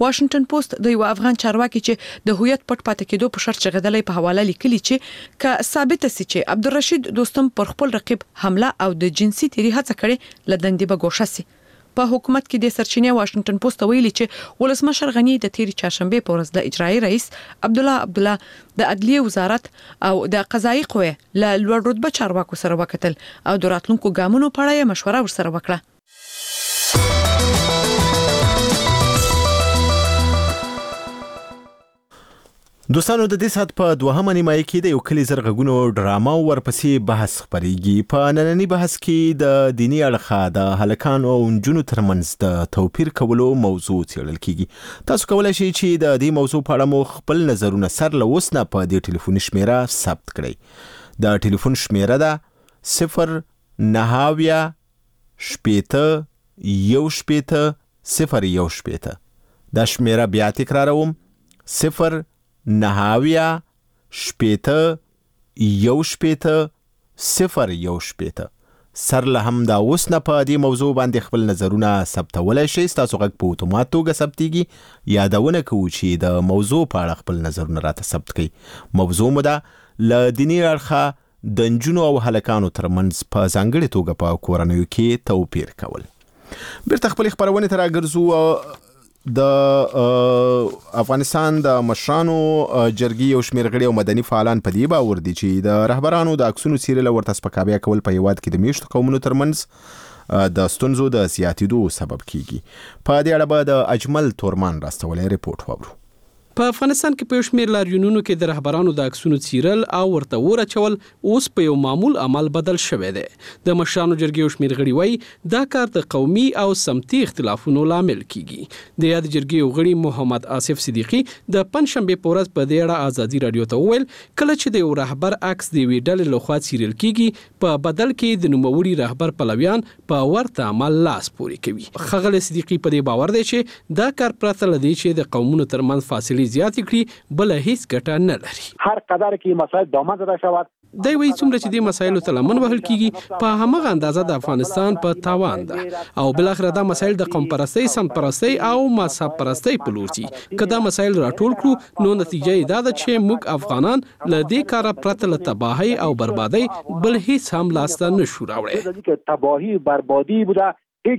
واشنگټن پوسټ د یو افغان چارواکي چې د هویت پټ پاتې کېدو په شرط غدلې په حواله لیکلي چې ک ثابت سي چې عبدالرشید دوستم پر خپل رقیب حمله او د جنسي تیری هڅه کړې لدندې به ګوښه سي. په حکومت کې د سرچینې واشنگټن پوسټ ویلي چې ولسمشر غنی د تیری چهارشنبه په ورځ د اجرایی رئیس عبد الله عبد الله د عدلیه وزارت او د قضایي قوې له لوړ رتبه چارواکو سره وکتل او د راتلونکو ګامونو په اړه مشوره ورسره وکړه. دوستانو د دې سات په دوهمه نیمایي کې د یو کلی زرغونو ډراما ورپسې بحث خبريږي. په نننی بحث کې د دینی اړخه د هلکانو او نجونو ترمنځ د توپیر کولو موضوع څېړل کیږي. تاسو کولای شئ چې د دې موضوع په اړه مو خپل نظرونه سر له اوس نه په دې ټلیفوني شمیره ثبت کړئ. د ټلیفون شمیره ده صفر نهاویا شپېته یو شپېته صفر یو شپېته. دا شمیره بیا تکراروم صفر نهاویا شپېته یو شپېته صفر یو شپېته. سر له هم دا اوس نه په دې موضوع باندې خپل نظرونه ثبتولی شئ. ستاسو غږ په اتومات توګه ثبتېږي. یادونه کوو چې د موضوع په اړه خپل نظرونه راته ثبت کړئ. موضوع مو ده له دیني اړخه د نجونو او هلکانو ترمنځ په ځانګړې توګه په کورنیو کې توپیر کول. بیرته خپلې خپرونې ته راګرځو. د افغانستان د مشرانو جرګې یو شمېر غړي او مدني فعالان په دې باور دي چې د رهبرانو د عکسونو څیرل ورته سپکاوی کول په هیواد کې د میشتو قومونو ترمنځ د ستونزو د زیاتېدو سبب کیږي. په دې اړه به د اجمل تورمان راستولی رپورټ واورو. په افغانستان کې په یو شمېر لاریونونو کې د رهبرانو د عکسونو څیرل او ورته ورچول اوس په یو معمول عمل بدل شوی دی. د مشرانو جرګې یو شمېر غړي وایي دا کار د قومي او سمتي اختلافونو لامل کیږي. د یاد جرګې یو غړي محمد آصف صدیقي د پنځشنبه په ورځ په دې اړه ازادي رادیو ته وویل کله چې د یو رهبر عکس د یوې ډلې لخوا څیرل کیږي په بدل کې د نوموړي رهبر پلویان په ورته عمل لاس پورې کوي. ښاغلی صدیقي په دې باور دی چې دا کار پرته له دې چې د قومونو ترمنځ فاصلې زیات کړي بل هیڅ ګټه نه لري. هر قدر کې مسایل دوامدار زده شوات دی وی څومره چې د مسایلو ته لمن وهل کیږي په همغه اندازه د افغانستان په تاوان ده او بل اخر دا مسایل د قوم پرستی سم پرستی او مذهب پرستی په لور دي. کدا مسایل راټول کړو نو نتیجه یې دا ده چې موږ افغانان له دې کاره پرته له تباہي او بربادي بل هیڅ هم لاسته نشو راوړی. تباہي بربادي بوده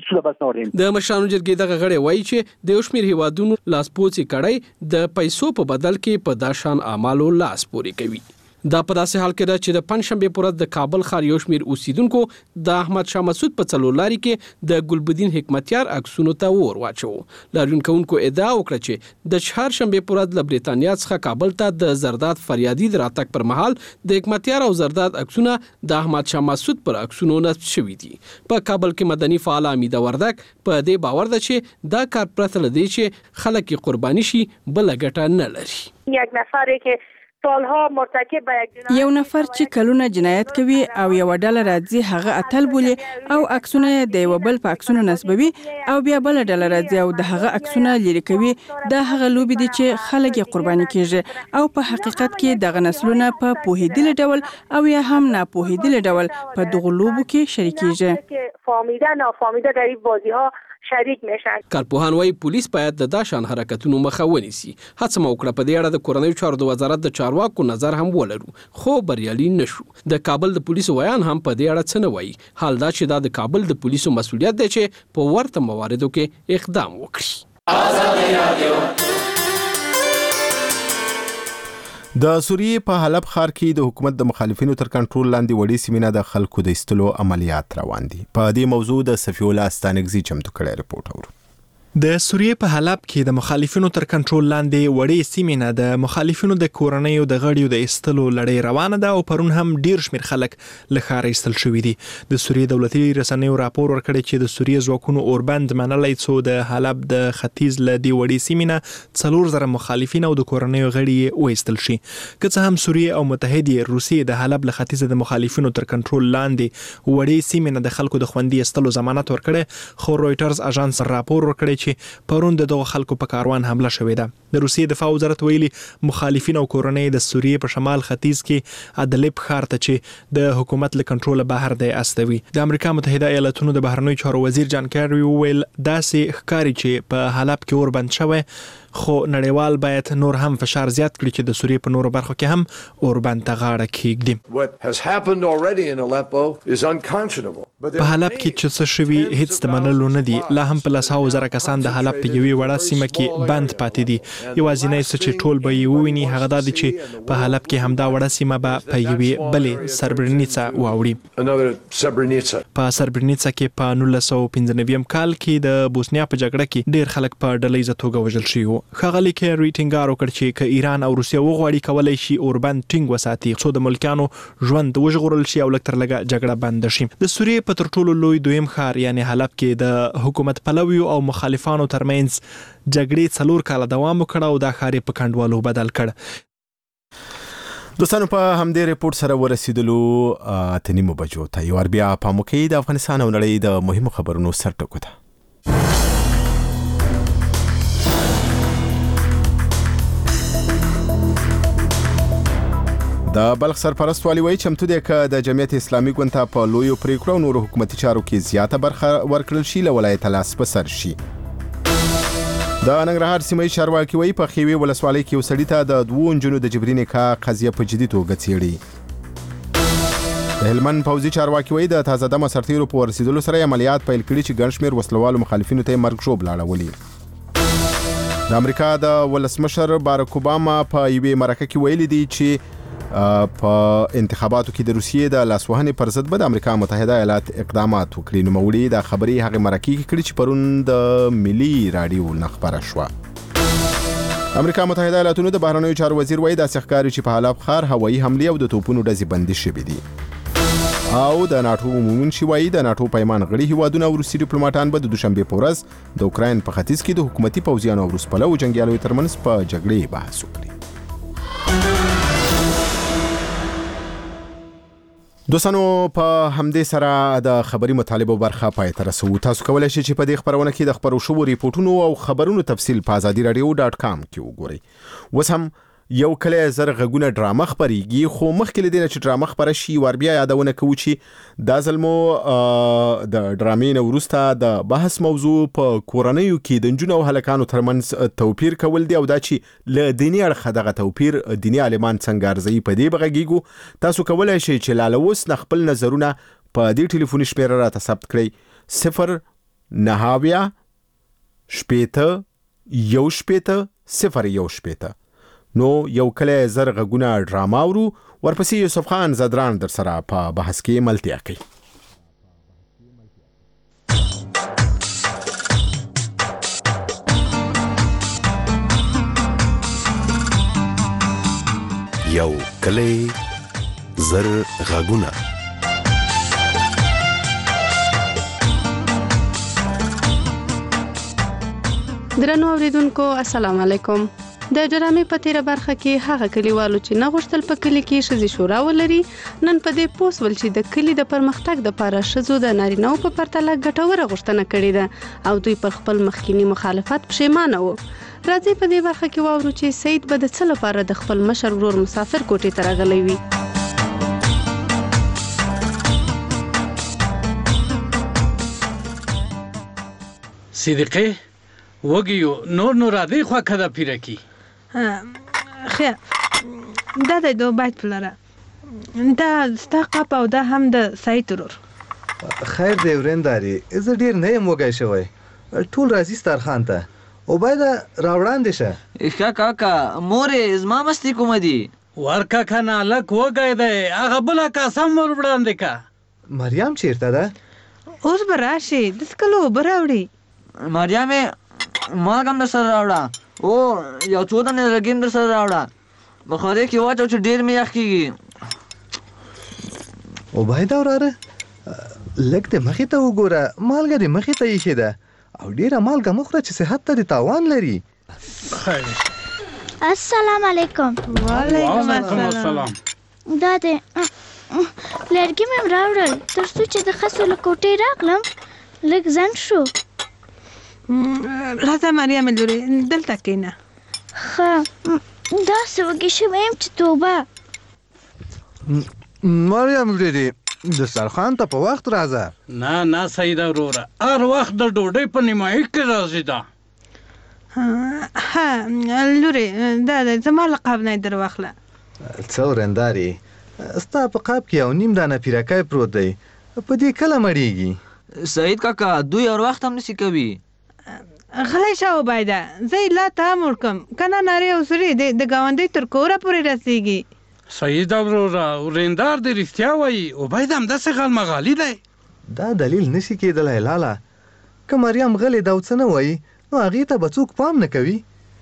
د مشرانو جرګې دغه غړي وایي چې د یو شمېر هیوادونو لاسپوڅي کړی د پیسو په بدل کې په داشان اعمالو لاس پورې کوي. دا په داسې حال کې ده چې د پنځشنبه په ورځ د کابل ښار یو شمېر اوسیدونکو د احمد شاه مسعود په څلورلاري کې د ګلبدین حکمتیار عکسونو ته اور واچو. لاریون کوونکو ادعا وکړه چې د چهارشنبه په ورځ له بریتانیا څخه کابل ته د زرداد فریادي د راتګ پر مهال د حکمتیار او زرداد عکسونه د احمد شاه مسعود پر عکسونو نصب شوي دي. په کابل کې مدني فعال امیده وردک په دې باور ده چې دا کار پرته له دې چې خلک قرباني شي بل ګټه نه لري. یک نفری که سالها مرتکب به یک یو نفر چې کلونه جنایت کوي او یو ډله راځي هغه اتل بولي او عکسونه د یو بل په عکسونو نسبوي او بیا بل ډله راځي او د هغه عکسونه لري کوي. دا هغه لوبي دي چې خلک قرباني کیږي او په حقیقت کې دغه نسلونه په پوهېدل ډول او یا هم نه پوهېدل ډول په دغه لوبو کې شریکيږي. فهمیده نافهمیده در این بازی ها شریک میشن. کارپوهان وايي پولیس باید د داشان حرکتونو مخه ونیسي. هڅه مو وکړه په دې اړه د کورنیو چارو د وزارت د چارواکو نظر هم ولرو خو بریالي نشو. د کابل د پولیسو ویان هم په دې اړه څه نه وایي. حال دا چې دا د کابل د پولیسو مسؤلیت دی چې په ورته مواردو کې اقدام وکړي. آزادي رادیو د سوریې په حلب ښار کې د حکومت د مخالفینو تر کنټرول لاندې وړي سیمینه د خلکو د ایستلو عملیات روان دي. په دې موضوع د صفی الله استانګزي چمتو کړی رپورټ اورو. د سوریې په حلب کې د مخالفینو تر کنټرول لاندې وړې سیمې نه د مخالفینو د کورنیو د غړیو د ایستلو لړۍ روانه ده او پرون هم ډیر شمیر خلک له ښاره ایستل شوي دي. د سوریې دولتي رسنیو راپور ورکړی چې د سوریې ځواکونو اوربند منلی څو د حلب د ختیځ له دې وړې سیمې نه څلور زره مخالفین او د کورنیو غړي وایستل شي. که څه هم سوریې او متحدې روسیې د حلب له ختیځه د مخالفینو تر کنټرول لاندې وړې سیمې نه د خلکو د خوندي ایستلو ضمانت ورکړي، خو رويټرز اژانس راپور ورکړی چې پرون دغه خلکو په کاروان حمله شوې ده. د روسیې دفاع وزارت ویلي مخالفین او کورنۍ د سوریې په شمال ختیځ کې ادلب ښار ته چې د حکومت له کنټروله بهر دی استوي. د امریکا متحده ایالاتونو د بهرنیو چارو وزیر جان کیری وویل داسې ښکاري چې په حلب کې اور بند شوی، خو نړیوال باید نور هم فشار زیات کړي چې د سوریې په نورو برخو کې هم اور بند ته غاړه کېږدي. په حلب کې چې څه شوي هیڅ د منلو نه دي. لا هم په لسهاوو زره کسان د حلب په یوې وړه سیمه کې بند پاتې دي. یوازینی څه چې ټول به یې وویني هغه دا دی چې په حلب کې همدا وړه سیمه به په یوې بلې سربرنیڅا واوړي. په سربرنیڅا کې په نولس سوه پنځه نوي کال کې د بوسنیا په جګړه کې ډېر خلک په ډله ییزه توګه وژل شوي وو. ښاغلي کیری ټینګار وکړ چې که ایران او روسیه وغواړي کولی شي اوربند ټینګ وساتي څو د ملکیانو ژوند وژغورل شي او لږ تر لږه جګړه بنده شي. د سوریې په تر ټولو لوی دویم ښار یعنی حلب کې د حکومت پلویو او مخالفانو ترمنځ جګړې څلور کاله دوام وکړ او دا ښار په کنډوالو بدل کړ. دوستانو په همدې ریپورت سره ورسېدلو اته نیمو بجو ته یو بیا په موکې د افغانستان او نړۍ د مهمو خبرونو سرټکو ده. د بلخ سرپرست والی وایي چمتو دی که د جمعیت اسلامي ګوند ته په لویو پریکړو او نورو حکومتي چارو کې زیاته برخه ورکړل شي له ولایته لاس په سر شي. د ننګرهار سیمه ییز چارواکي وایي په خیوې ولسوالۍ کې یو سړي ته د دوو نجونو د جبري نکاح قضیه په جدي توګه څېړي. د هلمند پوځي چارواکي وایي د تازه دمه سرتیرو په ورسېدلو سره عملیات پیل کړي چې ګڼ شمېر وسلوالو مخالفینو ته یې مرګ ژوبله اړولي. د امریکا د ولسمشر باراک اوباما په یوې مرکه کې ویلي دي چې په انتخاباتو کې د روسیې د لاسوهنې پر ضد به د امریکا متحده ایالات اقدامات وکړي. نوموړي دا خبرې هغې مرکې کې کړي چې پرون د ملي راډیو نه خپره شوه. امریکا متحده ایالاتونو د بهرنیو چارو وزیر وایي داسې ښکاري چې په حلب ښار هوایي حملې او د توپونو ډزې بندي شوې دي. او د ناټو عمومي وایي د ناټو پیمان غړي هیوادونه او روسي ډیپلوماټان به د دوشنبې په ورځ د اوکراین په ختیځ کې د حکومتي پوځیانو او روس پلوو جنګیالیو ترمنځ په جګړې بحث وکړي. دوستانو په همدې سره د خبري مطالبه برخه پای ته رسو. تاسو کولای شئ چې په دې خبرونه کې د خبرو شوو ریپورتونو او خبرونو تفصیل په ازادي رادیو ډاټ کام کې وګورئ. اوس هم یو کله زر غږونه ډرامه خبريږي، خو مخکې لدې چې ډرامه خبره شي ور بیا یادونه کوو چې دا ځلمو د ډرامې نه وروسته د بحث موضوع په کورنیو کې د نجونو او هلکانو ترمنځ توپیر کول دی او دا چې له دیني اړخه دغه توپیر دیني عالمان څنګه ارزوي په دې بغږیږو. تاسو کولای شئ چې لاله اوس خپل نظرونه په دې ټلیفوني شمیره راته ثبت کړئ صفر نهه شپېته یو شپېته صفر یو شپېته. نو یو کله زر غږونه ډراما ورو ورپسې یوسف خان زدران در سره په بحث کې ملتیا کوي. یو کله زر غږونه درنو اوریدونکو السلام علیکم. د ډرامې په تیره برخه کې هغه کلیوالو چې نه غوښتل په کلی کې ښځې شورا ولري نن په دې پوس ول چې د کلی د پرمختګ لپاره ښځو د نارینه‌و په پرتله ګټوره غوښتنه کړې ده او دوی پر خپل مخکینی مخالفت پښیمانه وو. راځي په دې برخه کې واورو چې سید به د څه لپاره د خپل مشر ورور مسافر کوټې ته راغلی وي. صدیقه وګیو نور نور راځي خو کده پیره کی خیر دا د دوه بایت پلاره دا ستاقه او دا هم د سایترور. خیر دی ورنداري زه ډیر نه یم وګای شوی ټول راځي سترخان ته او باید راوړاندې شه. ښه کاکا مورې زما مستی کوم دي ورکا کنه لک وګای دی هغه بل کا سم ور وړاندې کا. مریم چیرته ده؟ اوس به راشي د سکلو براوړي. مریم ما هم در سره راوړه او یو څو دانې لرګي در سره راوړه بخارۍ کې واچو چې ډېر مې یخ کېږي. عبیده وراره لږ د مخې ته وګوره مالګه د مخې ته ایښې ده او ډېره مالګه مه خوره چې صحت ته د تاوان لري. السلام علیکم. وعلیکم السلام. دا دی لرګي مې راوړل تر څو چې د خسو له کوټې راغلم لږ ځنډ شو. راځه مریم لورې دلته کېنه. ښه داسې وږې شوی یم چې توبه. مریم ورېرې دسترخوان ته په وخت راځه. نه نه سیده وروره، هر وخت د ډوډۍ په نیمایي کې راځي ده. ها لورې دا دی زما له قاب نه یې در واخله. څه ورندارې ستا په قاب کې یو نیم دانه پیرکی پروت دی، په دې کله مړېږي؟ سعید کاکا دوی هر وخت هم نسی کوي. غلی شه عبیده، زه یې لا ته هم وړکم که نه نارې او سورې د ګاونډۍ تر کوره پورې رسېږي. سیده وروره ورېندار دې رښتیا وایي، عبید همداسې غالمغالي دی. دا دلیل نشي کېدلی لاله، که مریم غلې ده او څه نه وایي نو هغې ته به څوک پام نه کوي.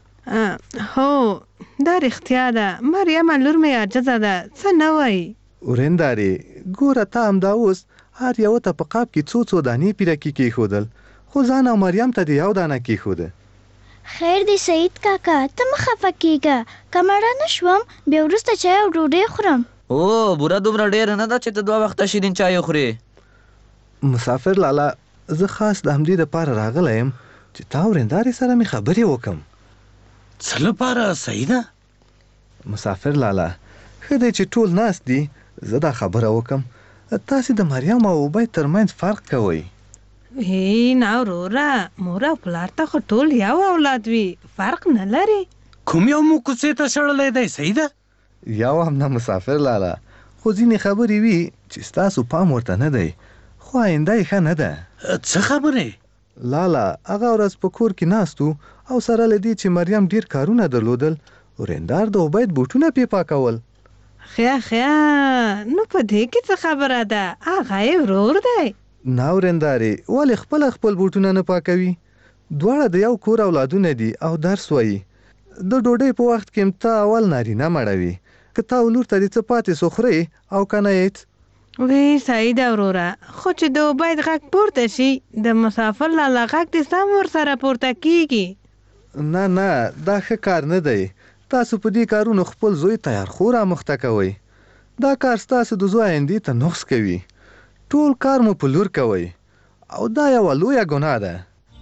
هو دا رښتیا ده، مریم لور مې عاجزه ده، څه نه وایي. ورېندارې ګوره ته همدا اوس هر یوه ته په قاب کې څو څو دانې پیرکي کېښودل، خو ځان او مریم ته دې یو دانه کېښوده. خیر دی سعید کاکا ته مه خفه کېږه، که مړه نه شوم بیا وروسته چای او ډوډۍ خورم. او بوره دومره ډېره نه ده چې ته دوه وخته شیرین چای وخورې. مسافر لالا زه خاص د همدې دپاره راغلی یم چې تا ورېندارې سره مې خبرې وکړم. څه لپاره سعیده؟ مسافر لالا ښه دی چې ټول ناست دي، زه دا خبره وکړم تاسې د مریم او عبید ترمنځ فرق کوئ. هی نه وروره، مور او پلار ته خو ټول یو اولاد وي، فرق نه لري. کوم یو مو کوڅې ته شړلی دی سعیده؟ یو هم نه مسافر لالا، خو ځینې خبرې وي چې ستاسو پام ورته نه دی، خو آینده یې ښه نه ده. څه خبرې؟ لالا هغه ورځ په کور کې ناست وو او سره له دې چې مریم ډېر کارونه درلودل، ورېندار د عبید بوټونه پې پاکول. خیا خیا نو په دې کې څه خبره ده، هغه یې ورور دی. نه ورېندارې ولې خپله خپل بوټونه نه پاکوي؟ دواړه د یو کور اولادونه دي او درس وایي. د ډوډۍ په وخت کې ته اول نارینه مړوي، که تا ولور ته دې څه پاتې سو خورې او که نه هېڅ. وی سعیده وروره، خو چې د عبید غږ پورته شي د مسافر لالا غږ دې سم ورسره پورته کېږي. نه نه دا ښه کار نه دی، تاسو په دې کارونو خپل زوی تیارخو رامخته کوئ. دا کار ستاسو د زوی آیندې ته نقص کوي. ټول کار مو په لور کوئ او دا یوه لویه ګناه ده.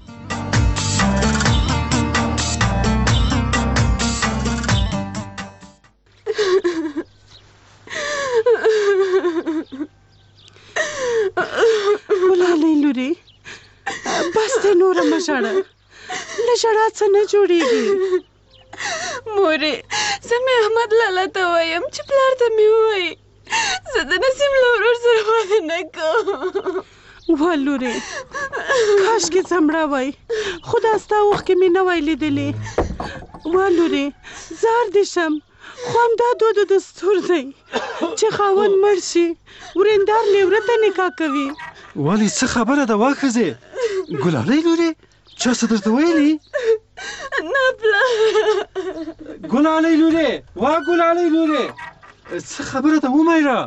ګلالۍ لورې بس دی نوره مه ژاړه، له ژړا څه نه جوړېږي. مورې زه مې احمد لالا ته وایم چې پلار ته مې ووایي زه د نسیم له ورور سره واده نه کوم. وا لورې کاشکې څه مړه وای، خو دا ستا اوښکې مې نه وای لیدلې. وا لورې زار دې شم، خو همدا دود د دستور دی چې خاوند مړ شي ورېندار لیوره ته نکاح کوي. ولې څه خبره ده وا ښځې؟ ګلالۍ لورې چا څه درته ویلي؟ نه پلار. ګلالۍ لورې وا ګلالۍ لورې څه خبره ده ومایره؟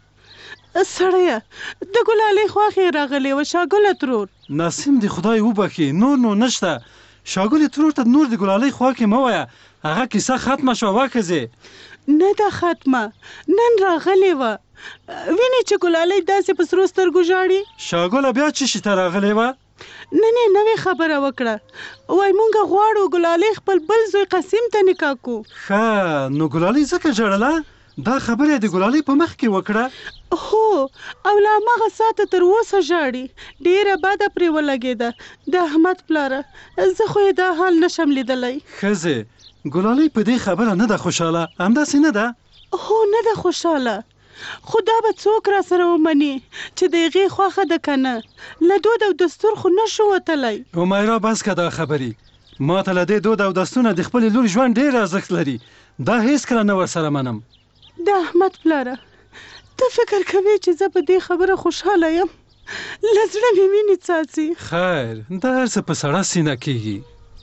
سړیه د ګلالۍ خواښې راغلې وه شاګله ترور. نسیم دې خدای وبخي، نور نو نشته. شاګلې ترور ته نور د ګلالۍ خواښې مه وایه، هغه کیسه ختمه شوه وا ښځې. نه ده ختمه، نن راغلې وه. وینې چې ګلالۍ داسې په سرو سترګو ژاړي. شاګله بیا څه شي ته راغلې وه؟ نن یې نوې خبره وکړه، وایي مونږ غواړو ګلالۍ خپل بل زوی قسیم ته نکاح کو. ښه نو ګلالۍ ځکه ژړله؟ دا خبره د ګلالۍ په مخ کې وکړه؟ هو او له هماغه ساعته تر اوسه ژاړي، ډېره بده پرې ولګېده. د احمد پلاره زه خو یې دا حال نشم لیدلی. ښځې ګلالۍ په دې خبره نه ده خوشحاله، همداسې نه ده؟ هو نه ده خوشحاله، خو دا به څوک را سره ومني چې د هغې خوښه ده که نه؟ له دود او دستور خو نه شو وتلی. عمیرا بس که دا خبرې، ما ته له دې دود او دستونه د خپلې لور ژوند ډېر ارزښت لري، دا هېڅکله نه ورسره منم. د احمد پلاره ته فکر کوې چې زه په دې خبره خوشحاله یم؟ له زړه مې وینې څاڅي. خیر دا هر څه په سړه سینه کېږي.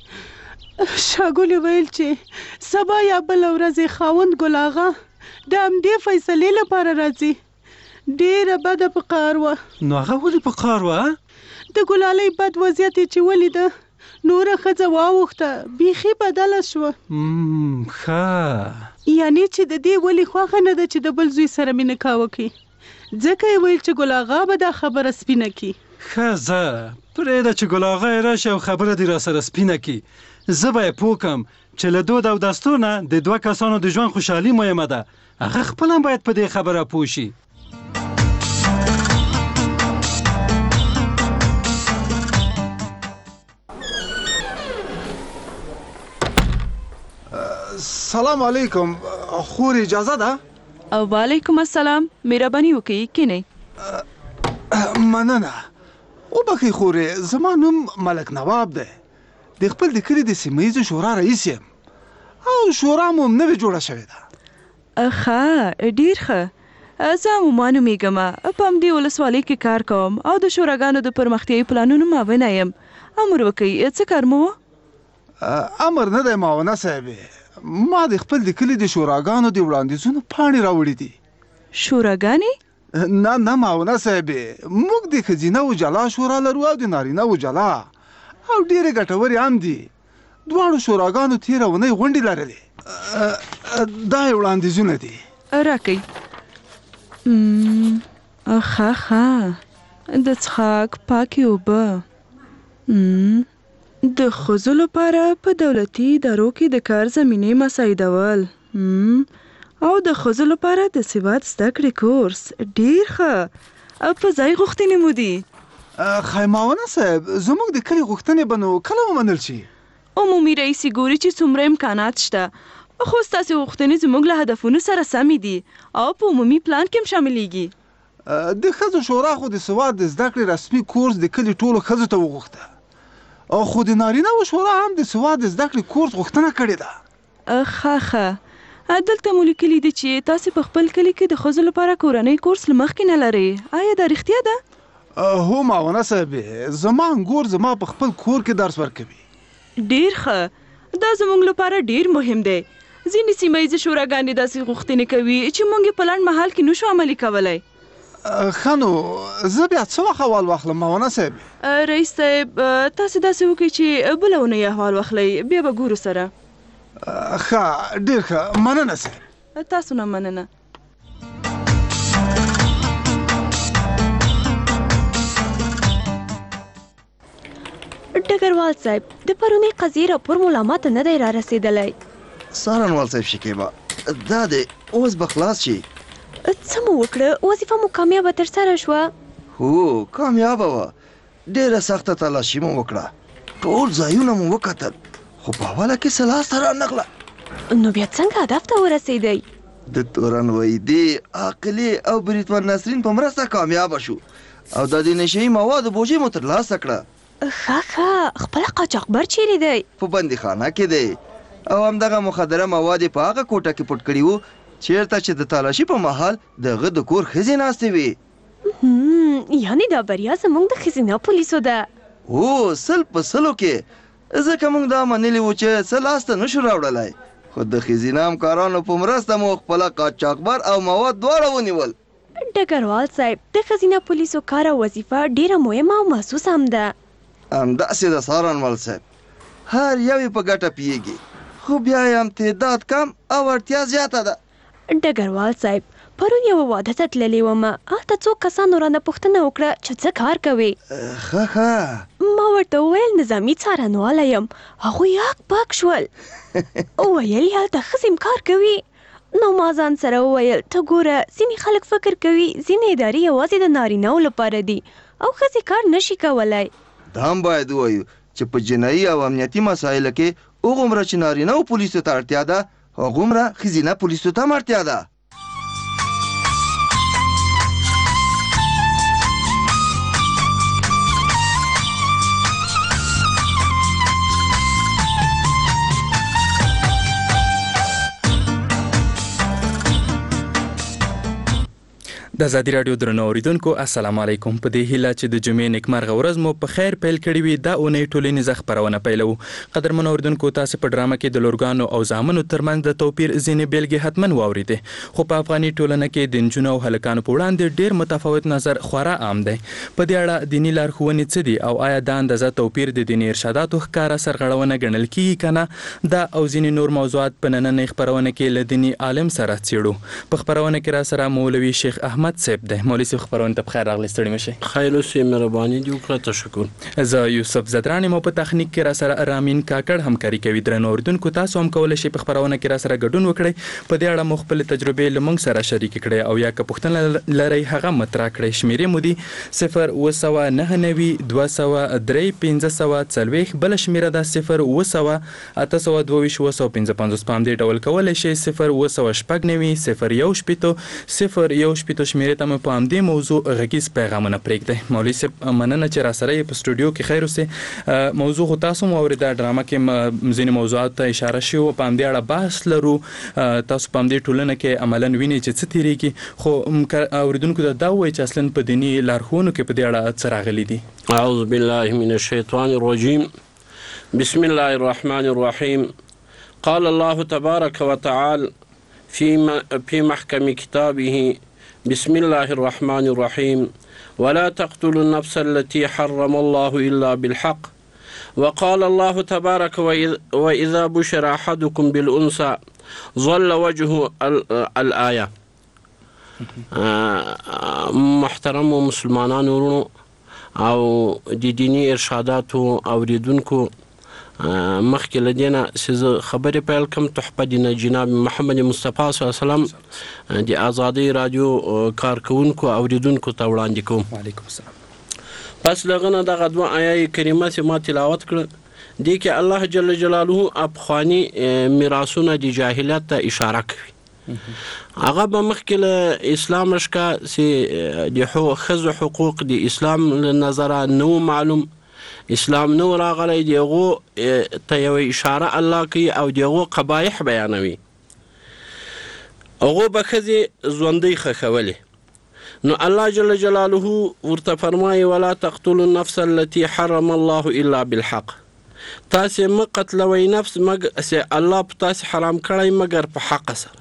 شاګلې ویل چې سبا یا بله ورځ یې خاوند ګل اغا د همدې فیصلې لپاره راځي. ډېره بده په قهر وه. نو هغه ولې په قهر وه؟ د ګلالۍ بد وضعیت یې چې ولیده نوره ښځه واوښته، بیخي بدله شوه. ښه یعنې چې د دې ولې خوښه نه ده چې د بل زوی سره مې نکاح وکړي، ځکه یې ویل چې ګل اغا به دا خبره سپینه کړي. ښه ځه پرېږده چې ګل اغا یې راشي او خبره دې را سره سپینه کړي، زه به یې پوه کړم چې له دود او دستور نه د دوه کسانو د ژوند خوشحالي مهمه ده. هغه خپله هم باید په دې خبره پوه شي. سلام علیکم. خور اجازه ده؟ او وعلیکم السلام. مهرباني وکړئ کینئ. مننه. وبخښئ خورې، زما نوم ملک نواب دی. د خپل د کلي د سیمه ییزې شورا رئیس یم او شورا مو نوې جوړه شوې ده. ښه، ډېر ښه. زه عموما نومېږم، په همدې ولسوالۍ کې کار کوم او د شوراګانو د پرمختیایي پلانونو معاونه یم. امر وکړئ، څه کار مو و؟ امر نه دی معاونه صاحبې، ما د خپل د کلي د شوراګانو د وړاندیزونو پاڼې راوړي دي. شوراګانې؟ نه نه معاونه صاحبې، موږ د ښځینه و جلا شورا لرو او د نارینه و جلا، او ډېرې ګټورې هم دي. دواړو شوراګانو تېره اونۍ غونډې لرلې. دا یې وړاندیزونه دي. راکئ. ښه ښه، د څښاک پاکې اوبه، د ښځو لپاره په دولتي ادارو کې د کار زمینې مساعدول، او د ښځو لپاره د سواد زده کړې کورس. ډېر ښه. په ځای غوښتنې مو دي؟ خیماونه صاحب، زموږ د کلي غوښتنې به نو کله ومنل شي؟ عمومي رئیس ګوري چې څومره امکانات شته، خو ستاسې غوښتنې زموږ له هدفونو سره سمې دي او په عمومي پلان کې هم شاملېږي. د ښځو شورا خو د سواد د زده کړې رسمي کورس د کلي ټولو ښځو ته وغوښته، او خو د نارینه و شورا هم د سواد د زده کړې کورس غوښتنه کړې ده. ښه ښه. دلته مو لیکلي دي چې تاسې په خپل کلي کې د ښځو لپاره کورنۍ کورس له مخکې نه لرئ. آیا دا رښتیا ده؟ هو معاونه صاحبې، زما انګور زما په خپل کور کې درس ورکوي. ډېر ښه. دا زموږ لپاره ډېر مهم دی. ځینې سیمه ییزې شوراګانې داسې غوښتنې کوي چې موږ یې په لنډ مهال کې نشو عملي کولی. ښه نو زه بیا څه وخت احوال واخلم معاونه صاحب؟ رئیس صاحب، تاسې داسې وکړئ چې بله اونۍ احوال واخلئ، بیا به ګورو سره. ښه، ډېر ښه، مننه صاحب. تاسو نه مننه. ډګروال صاحب، د پرونۍ قضیې راپور مو لا ماته نه دی را رسېدلی. څارنوال صاحب شکیبا، دا دی اوس به خلاص شي. څه مو وکړه؟ وظیفه مو کامیابه ترسره شوه؟ هو، کامیابه وه. ډېره سخته تلاشي مو وکړه، ټول ځایونه مو وکتل، خو په اوله کې څه لاسته رانغله. نو بیا څنګه هدف ته ورسېدئ؟ د تورن وحیدې، عاقلې او بریدمن نسرین په مرسته کامیابه شو او د دې نشهیي موادو بوجۍ مو ترلاسه کړه. ښه ښه. خپله قاچاقبر چیرې دی؟ په بندیخانه کې دی، او همدغه مخدره مواد یې په هغه کوټه کې پټ کړي وو چیرته چې د تالاشي په مهال دغه د کور ښځې ناستې وي. یعنې دا بریا زموږ د ښځینه پولیسو ده؟ هو، سل په سلو کې، ځکه موږ دا منلي وو چې څه لاسته نشو راوړلی، خو د ښځینه همکارانو په مرسته مو خپله قاچاقبر او مواد دواړه ونیول. ډګروال صاحب، د ښځینه پولیسو کار او وظیفه ډېره مهمه او محسوس هم ده. همداسې د څارنوال صاحب، هر یو یې په ګټه پیږي، خو بیا یې هم تعداد کم او اړتیا زیاته ده. ډګروال صاحب، پرون یوه واده ته تللې ومه، هلته څو کسانو رانه پوښتنه وکړه چې څه کار کوې. ښه ښه. ما ورته وویل نظامي څارنواله یم. هغوی هک پک شول. ویل یې هلته ښځې کار کوي. نو ما ځان سره وویل ته ګوره، ځینې خلک فکر کوي ځینې ادارې یوازې د نارینهو لپاره دي او ښځې کار نشي کولی. دا هم باید ووایو چې په جنایي او امنیتي مسایلو کې هغومره چې نارینهو پولیسو ته اړتیا ده، هغومره ښځینه پولیسو ته هم اړتیا ده. د ازادي راډیو درنو اوریدونکو السلام علیکم. په دې هیله چې د جمعې نیکمرغه ورځ مو په خیر پیل کړې وي، دا اونۍ ټولنیزه خپرونه پیلوو. قدرمن اوریدونکو، تاسو په ډرامه کې د لورګانو او زامنو ترمنځ د توپیر ځینې بیلګې حتمن واورېدې، خو په افغاني ټولنه کې د نجونو او هلکانو په وړاندې ډېر متفاوت نظر خورا عام دی. په دې اړه دیني لارښوونې څه دي او آیا دا اندازه توپیر د دیني ارشاداتو ښکاره سرغړونه ګڼل کیږي که نه؟ دا او ځینې نور موضوعات په نننۍ خپرونه کې له دیني عالم سره څېړو. په خپرونه کې را سره مولوي شیخ احمد محمد صاحب دی. مولوي صاحب خبرونه ته بخیر راغلی، ستړي مشئ. خیر اوسې، مهرباني دې وکړه، تشکر. زه یوسف زدران مو په تخنیک کې را سره رامین کاکړ همکاري کوي. درنو اوریدونکو تاسو هم کولای شئ په خبرونه کې را سره ګډون وکړئ، په دې اړه مو خپل تجربې له موږ سره شریک کړئ او یا که پوښتنه لرئ هغه مطرح کړئ. شمیرې مو دي صفر اوه سوه نهه نوي دوه سوه درې پنځه سوه څلوېښت، بله شمیره ده صفر اوه سوه اته سوه دوه ویشت اوه سوه پنځه پنځوس. په همدې ډول کولی شئ صفر اوه سوه شپږ نوي صفر یو شپېته صفر یو شپېته شمیرې ته مو په همدې موضوع غږیز پیغامونه پرېږدئ. مولوي صاحب مننه چې را سره یې په سټوډیو کې خیر اوسې. موضوع خو تاسو مو اورېده، ډرامه کې ځینې موضوعات ته اشاره شوي، په همدې اړه بحث لرو. تاسو په همدې ټولنه کې عملاً وینئ چې څه تېرېږي، خو اوریدونکو ته دا ووایي چې اصلاً په دیني لارښوونو کې په دې اړه څه راغلي دي. اعوذ بالله من الشیطان الرجیم، بسم الله الرحمن الرحیم. قال الله تبارك وتعالى في في محكم كتابه بسم الله الرحمن الرحيم ولا تقتلوا النفس التي حرم الله إلا بالحق. وقال الله تبارك وإذا بشر أحدكم بالأنثى ظل وجهه الآية. محترم مسلمانان ورونو او د دینی ارشاداتو اوریدونکو، مخکې له دې نه چې خبرې پیل کوم، تحفه دین جناب محمد مصطفی صلی الله علیه وسلم د آزادۍ رادیو کارکونکو اوریدونکو ته وړاندې کوم. وعلیکم السلام. پس لغه نه دغه دوه آیې کریمه چې ما تلاوت کړه، دې کې الله جل جلاله افغاني میراثونه د جاهلیت ته اشاره کوي. هغه به مخکې له اسلام شکا چې د ښځو حقوق د اسلام له نظره نو معلوم، اسلام نو راغلی، دغه ته یو اشاره الله کوي او دغه قبایح بیانوي. هغه به ښځې ژوندۍ ښخولې، نو الله جل جلاله ورته فرمایي ولا تقتلوا النفس التي حرم الله الا بالحق. تاسې مه قتلوئ نفس مګر الله په تاسې حرام کړی مګر په حق سره.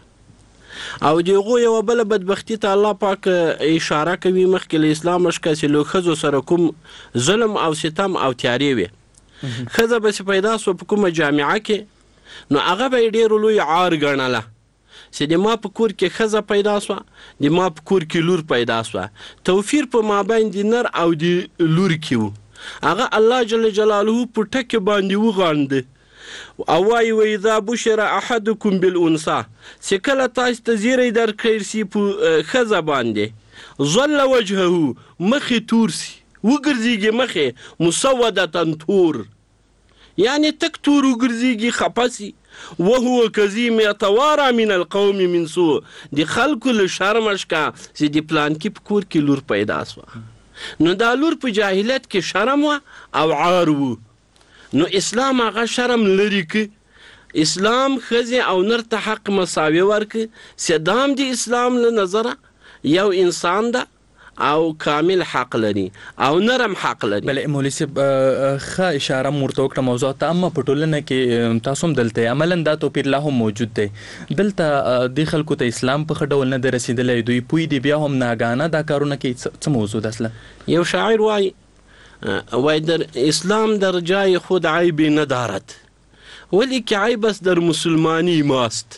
او دغه یو بل بدبختی ته الله پاک اشاره کوي، مخکې له اسلام شکه چې له ښځو سره کوم ظلم او ستم او تیارې وي. ښځه به چې پیدا سوه په کومه جامعه کې، نو هغه به یې ډېر لوی عار ګڼله چې د ما په کور کې ښځه پیدا سوه، د ما په کور کې لور پیدا سوه. توفیر په مابین د نر او د لور کې و. هغه الله جل جلاله په ټکي باندې وغانده او وایي واذا بشر احدکم بالانثى، چې کله تاسو ته زیری درکړل سي په ښځه باندې، ظل وجهه مخې تور سي، وګرځېږي مخې مسودة تور، یعنی تک تور وګرځېږي، خفه سي، وهو کظیم یتوارى من القوم من سوء، د خلکو له شرمه شکه چې د پلانکي په کور کې لور پیدا سوه. نو دا لور په جاهلیت کې شرم و او عار و. نو اسلام هغه شرم لري که اسلام ښځې او نر ته حق مساوي ورکړي، چې دام د اسلام له نظره یو انسان ده او کامل حق لري او نرم حق لري. بله مولوي صاحب ښه اشاره مو ورته وکړه موضوع ته، اما په ټولنه کې تاسو هم دلته عملاً دا توپیر لا هم موجود دی. دلته دې خلکو ته اسلام په ښه ډول نه دی رسېدلی، دوی پوه دي بیا هم ناګانه دا کارونه کوي. څه موضوع ده اصلا؟ یو شاعر وایي وای در اسلام در جای خود عیبی ندارد ولی که عیب است در مسلمانی ماست.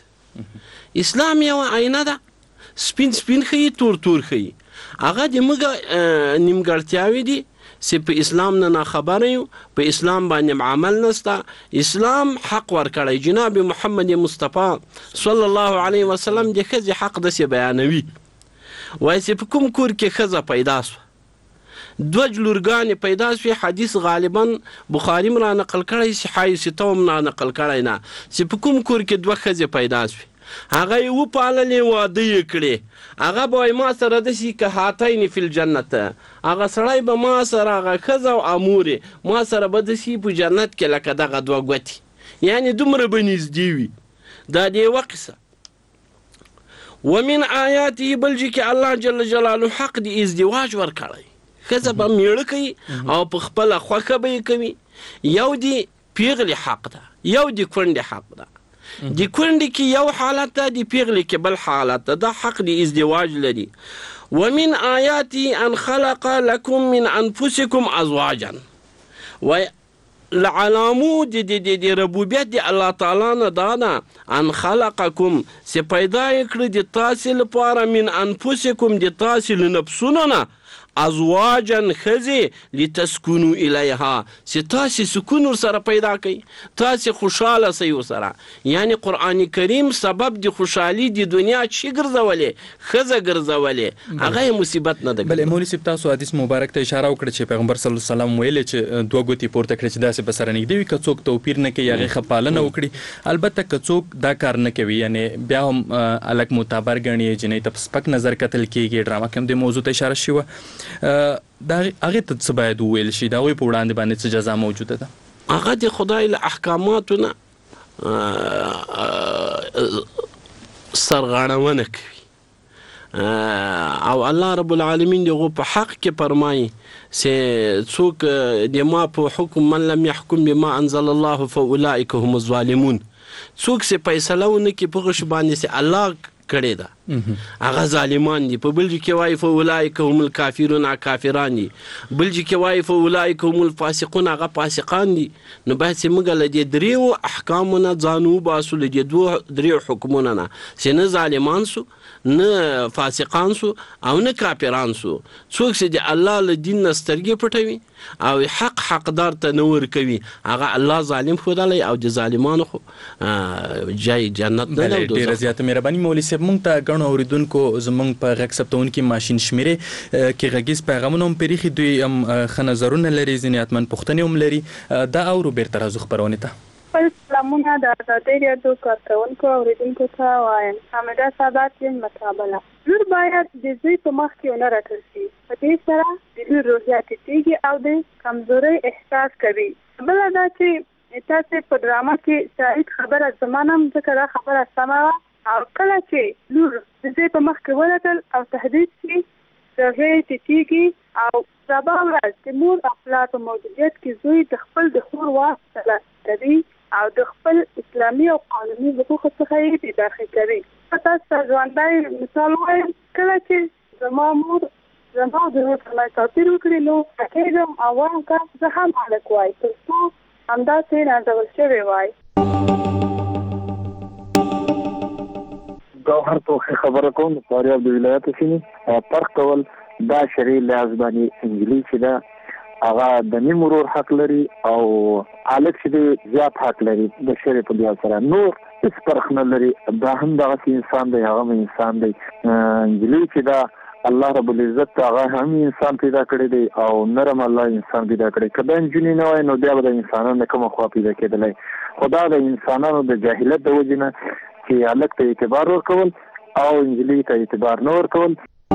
اسلام یو آینه ده، سپین سپین ښیي، تور تور ښیي. هغه د موږ نیمګړتیاوې دي چې په اسلام نه ناخبره یو، په اسلام باندې عمل نسته. اسلام حق ورکړی، جناب محمد مصطفی صلی الله علیه وسلم د ښځې حق داسې بیانوي، وایي چې په کوم کور کې ښځه پیدا سوه، دوه لورګانې پیدا شوې، حدیث غالبا بخاري م را نقل کړی، صحاح سته م را نقل کړی نه، چې په کوم کور کې دوه ښځې پیدا شوې، هغه یې وپاللې، واده یې کړې، هغه به وایي ما سره داسې که هاتین فی الجنت، هغه سړی به ما سره، هغه ښځه او امور ما سره به داسې په جنت کې لکه دغه دوه ګوتې، یعنې دومره به نږدې وي. دا د یوه قصه. ومن آیاته بلجې کې الله جل جلاله حق د ازدواج ورکړی، ښځه به میړه کوي او په خپله خوښه به یې کوي. یو د پیغلې حق ده، یو د کونډې حق ده. د کونډې کې یو حالت ده، د پیغلې کې بل حالت ده. دا حق د ازدواج لري. ومن آیاته ان خلق لکم من انفسکم ازواجا، وای لعلامو د ربوبیت د الله تعالی نه دا ده ان خلقکم چې پیدا یې کړی د تاسې لپاره من انفسکم د تاسې له نفسونو نه ازواجا ښځې لتسکنو الیها چې تاسې سکون ورسره پیدا کړئ تاسې خوشحاله سئ ورسره یعنی قرآن کریم سبب د خوشحالي د دنیا چې ګرځولې ښځه ګرځولې هغه یې مصیبت نه ده. بلې مولوي صاحب تاسو حدیث مبارک ته اشاره وکړه چې پیغمبر صلی الله علیه وسلم ویلې چې دوه ګوتې پورته کړي چې داسې به سره نږدې وي که څوک توپیر نه کوي هغې ښه پالنه وکړي البته که څوک دا کار نه کوي یعنی بیا هم هلک معتبر ګڼي جنۍ ته په سپک نظر کتل کېږي ډرامه کې هم دې موضوع ته اشاره شوې وه دا هغې ته څه باید وویل شي د هغوی په وړاندې باندې څه جزا موجوده ده؟ هغه د خدای له احکاماتو نه سرغړونه کوي او الله رب العالمین دغه په حق کې فرمایي چې څوک د ما په حکم من لم يحكم بما انزل الله فاولئک هم الظالمون څوک چې فیصله ونه کړي په هغه شی باندې چې الله کړی ده هغه ظالمان دي. په بل ځای کې وایي فاولئک هم الکافرون کافران دي بل ځای کې وایي فاولئک هم الفاسقون هغه فاسقان دي. نو باید چې موږ له دې دریو احکامو نه ځان وباسو له دې دوه دریو حکمونو نه چې نه ظالمان سو نه فاسقان سو او نه کافران سو څوک چې د الله له دین نه سترګې پټوي او حق حقدار ته نه ورکوي هغه الله ظالم ښودلی او د ظالمانو خو جای جنت نه ده. ډېره زیاته مهرباني مولوي صاحب موږ ته ګڼو اورېدونکو زموږ په غږ ثبتونکي ماشین شمېرې کې غږیز پیغامونه هم پرېښي دوی هم ښه نظرونه لري ځینې حتما پوښتنې هم لري دا اورو بېرته راځو خپرونې ته. خپل سلامونه د ازادۍ راډیو کارکوونکو اورېدونکو ته وایم حامده سادات یم مقابله لور باید د زوی په مخ کې ونه راکړل شي په دې سره د لور روحیه ټیټېږي او د کمزورۍ احساس کوي. بله دا چې تاسې په ډرامه کې شاهد خبره زما نه هم ځکه دا خبره سمه وه او کله چې لور د زوی په مخ کې ولټل او تهدید شي روحیه یې ټیټېږي او سبا ورځ د مور او پلار په موجودیت کې زوی د خپل د خور واک ترلاسه کوي او د خپل اسلامي او قانوني حقوقو څخه یې بې برخې کوي. تاسو ته ژوندی مثال وایم کله چې زما مور زما د ورور ترمنځ توپیر وکړي نو کېږم او وایم که زه هم هلک وای تر څو همداسې نازول شوی وای. ګوهر توخې خبره کوم د فاریاب د ولایت سیمې فرق کول دا شرعي لحاظ باندې انجلۍ چې ده هغه د نیم ورور حق لري او هلک چې دی زیات حق لري د شرع په لحاظ سره نور هېڅ فرق نه لري دا هم دغسې انسان دی هغه هم انسان دی. انجلۍ چې ده الله رب العزت هغه هم انسان پیدا کړی دی او نرم الله انسان پیدا کړی که دا نجونې نه وای نو بیا به د انسانانو نه کومه خوا پیدا کېدلی خو دا د انسانانو د جاهلیت د وجې نه چې هلک ته اعتبار ورکول او انجلۍ ته اعتبار نه ورکول.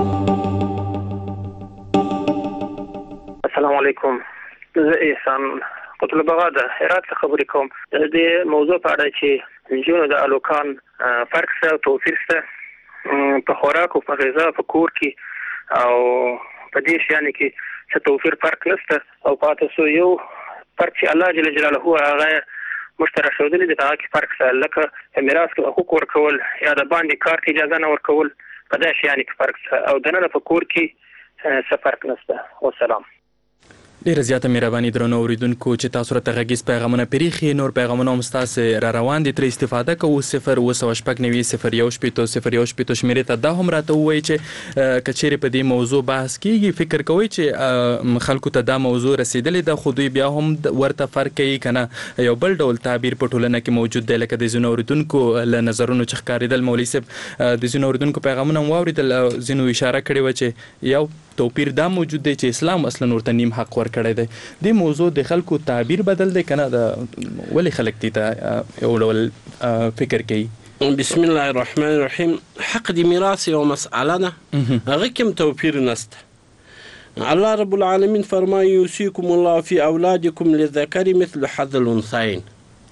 السلام علیکم زه احسان قطب البغا د هرات څخه خبرې کوم. د دې موضوع په اړه چې نجونو د الوکان فرق شته او توپیر شته په خوراک او په غذا په کور کې او په دې شیانو کې څه توپیر فرق نشته او پاتې سو یو فرق چې الله جل جلاله هغه مشترک ښودلی دی هغه کې فرق شته لکه په میراث کې حقوق ورکول یا د باندې کار ته اجازه نه ورکول په دې شیانو کې فرق شته او دننه په کور کې څه فرق نشته. والسلام. ډیره زیاته مهرباني درنو اوریدونکو چې تاسو راته غږیز پیغامونه پریخي نور پیغامونه هم تاسو را روان دي تر استفاده کوو صفر اوه سوه شپږ نوي صفر یو شپېته صفر یو شپېته شمیرې ته دا هم راته ووایي چې کچېرې په دې موضوع بحث کیږي فکر کوئ چې خلکو ته دا موضوع رسیدلې ده خو دوی بیا هم ورته فرق کوي کنه یو بل ډول تعبیر په ټولنه کې موجود دی لکه د ځینو اوریدونکو له نظرونو چې ښکارېدل مولوي صاحب د ځینو اوریدونکو پیغامونه هم واورېدل ځینو اشاره کړې وه چې یو توپیر دا موجود دی چې اسلام اصلا ورته نیم حق ورکړی دی دې موضوع د خلکو تعبیر بدل دی کنه دا ولې خلک دې ته یو ډول فکر کوي. بسم الله الرحمن الرحیم حق د میراث یو مسئله ده هغه کوم توپیر نشته. الله رب العالمین فرمایي یوصیکم الله فی اولادکم للذکر مثل حظ الانثیین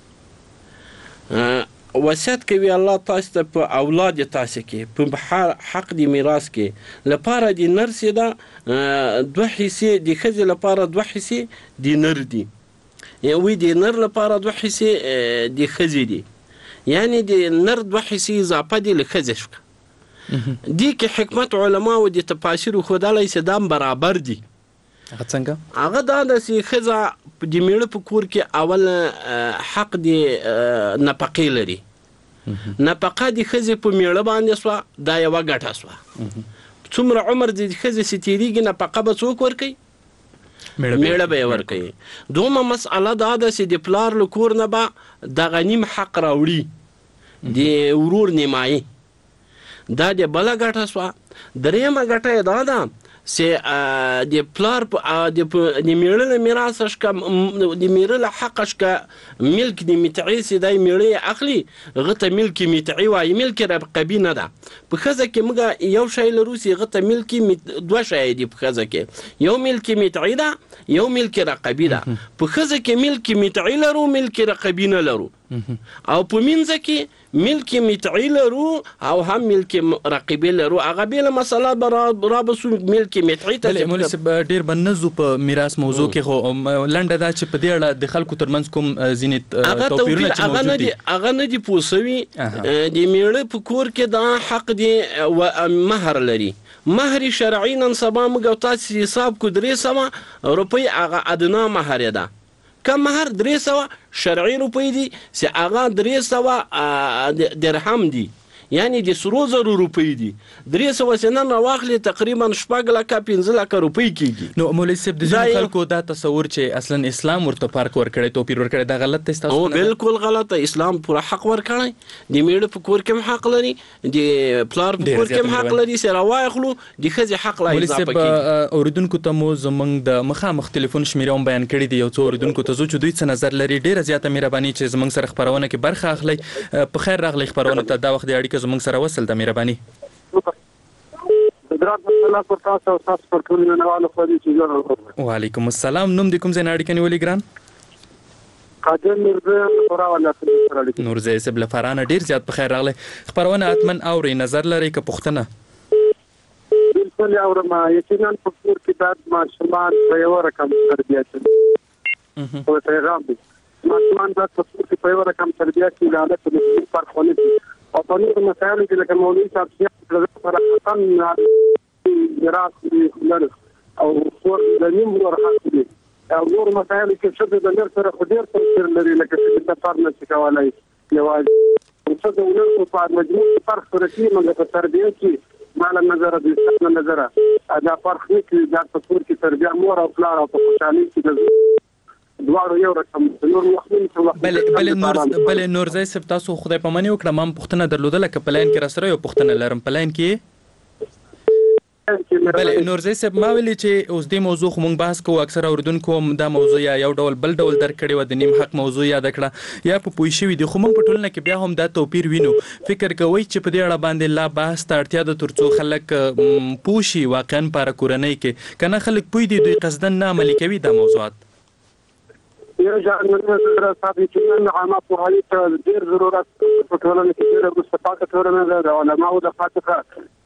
وصیت کوي الله تاسو ته په اولاد تاسو کې په حق د میراث کې لپاره د نر سي ده دوه حصې د ښځې لپاره دوه حصې د نر دي یعنې د نر لپاره دوه حصې د ښځې دي یعنی د نر دوه حصې اضافه دي له ښځې شوه دې کې حکمت علماو د تفاسیر ښودلی چې دا برابر دي هغه څنګه؟ هغه دا د چې ښځه د میړه په کور کې اول حق د نفقې لري. نفقه د ښځې په میړه باندې سوه، دا یوه ګټه سوه. څومره عمر د ښځې چې تېرېږي نفقه به څوک ورکوي؟ میړه به یې ورکوي. دومره مسئله دا ده چې د پلار له کور نه به دغه نیم حق راوړي، د ورور نیمایي. دا د بله ګټه سوه. درېیمه ګټه یې دا ده چې د پلار د میړه له میراث شکه د میړه له حق شکه ملک د متعې چې دی میړه یې اخلي، هغه ته ملک متعې وایي. ملک رقبي نه ده. په ښځه کې موږ یو شی لرو چې هغه ته ملک دوه شی دي. په ښځه کې یو ملک متعې ده، یو ملک رقبي ده. په ښځه کې ملک متعې لرو، ملک رقبي نه لرو. او په منځ کې ملک متعې لرو او هم ملک رقبي لرو. هغه بېله مسله به رابسو ملک متعې ته. مولوي صاحب ډېر به نه ځو په میراث موضوع کې، خو لنډه دا چې په دې اړه د خلکو ترمنځ کوم ځینې توپیرونه چې موجود دي هغه نه دي پوه سوي. د میړه په کور کې دا حق دی مهر لري. مهر شرعي نن سبا موږ او تاسې حساب کو درې سوه روپۍ، هغه ادنا مهر ده. کم مهر درې سوه شرعي روپۍ دي چې هغه درې سوه درهم دي، یعنی د سرو زرو روپۍ دي. درې سوه چې نن راواخلي تقریبا شپږ لکه پنځه لکه روپۍ کېږي. نو مولوي صاحب د ځینو خلکو دا تصور چې اصلا اسلام ورته فرق ورکړی، توپیر ورکړی، دا غلط دی ستاسو؟ او بالکل غلطه. اسلام پوره حق ورکړی. د میړه په کور کې هم حق لري، د پلار په کور کې هم حق لري چې راواخلو. د ښځې حق لا اضافه کېږي. مولوي صاحب اوریدونکو ته مو زموږ د مخامخ ټلیفون شمیره هم بیان کړي دي. یو څو اوریدونکو ته ځو چې دوی څه نظر لري. ډېره زیاته مهرباني چې زموږ سره خپرونه کې برخه اخلئ. په خیر راغلی خپرونه ته. دا وخت د اړیکه زموږ سره وصل ده. مهرباني. وعلیکم السلام. نوم دې کوم ځای نه اړیکه نیولې ګران؟ نورزی صاحب له فرانه ډېر زیات په خیر راغلی. خپرونه حتما اورئ، نظر لرئ که پوښتنه؟ بالکل اورم. یقینا په کور کې باید ماشومان په یوه رقم تربیه شي. او پیغام دی ماشومان باید په کور کې په یوه رقم تربیه شي، له هلک نه فرق ونه کړي. او په نورو مسایلو کې لکه مولوي صاحب چې سره خطن میراث لري او کور د نیم ورور حق دی. او نورو مسایلو کې ښځه د نر سره خو ډېر توپیر لري، لکه چې د فرق نه شي کولی یوازې ښځه د نر په مجموع کې فرق سره کېږي، مګر په تربیه کې ما له نظره د اسلام له نظره دا فرق نه کوي. دا په کور کې تربیه مور او پلار او په خوشحالۍ کې د دواړو یو رقم. نور بلې بلې نور بلې نورزی صاحب تاسو خدای پاماني وکړه. ما هم پوښتنه درلودله که په لاین کې راسره یو پوښتنه لرم. په لاین کې بلې نورزی صاحب ما ویلي چې اوس دې موضوع خو مونږ بحث کوو. اکثره اورېدونکو هم دا موضوع یا یو ډول بل ډول درک کړې وه، د نیم حق موضوع یاده کړه یا په پوه شوي دي. خو مونږ په ټولنه کې بیا هم دا توپیر وینو. فکر کوئ چې په دې اړه باندې لا بحث ته اړتیا ده تر څو خلک پوه شي واقعا په هره کورنۍ کې، که نه خلک پوه دي دوی قصدن نه عملي کوي دا موضوعات؟ يرجع المدرسة ثابتين عام فوهاي تدير ضرورات فتولنا كثيرة مستفاقة ثورنا ذا علماء ودفاتر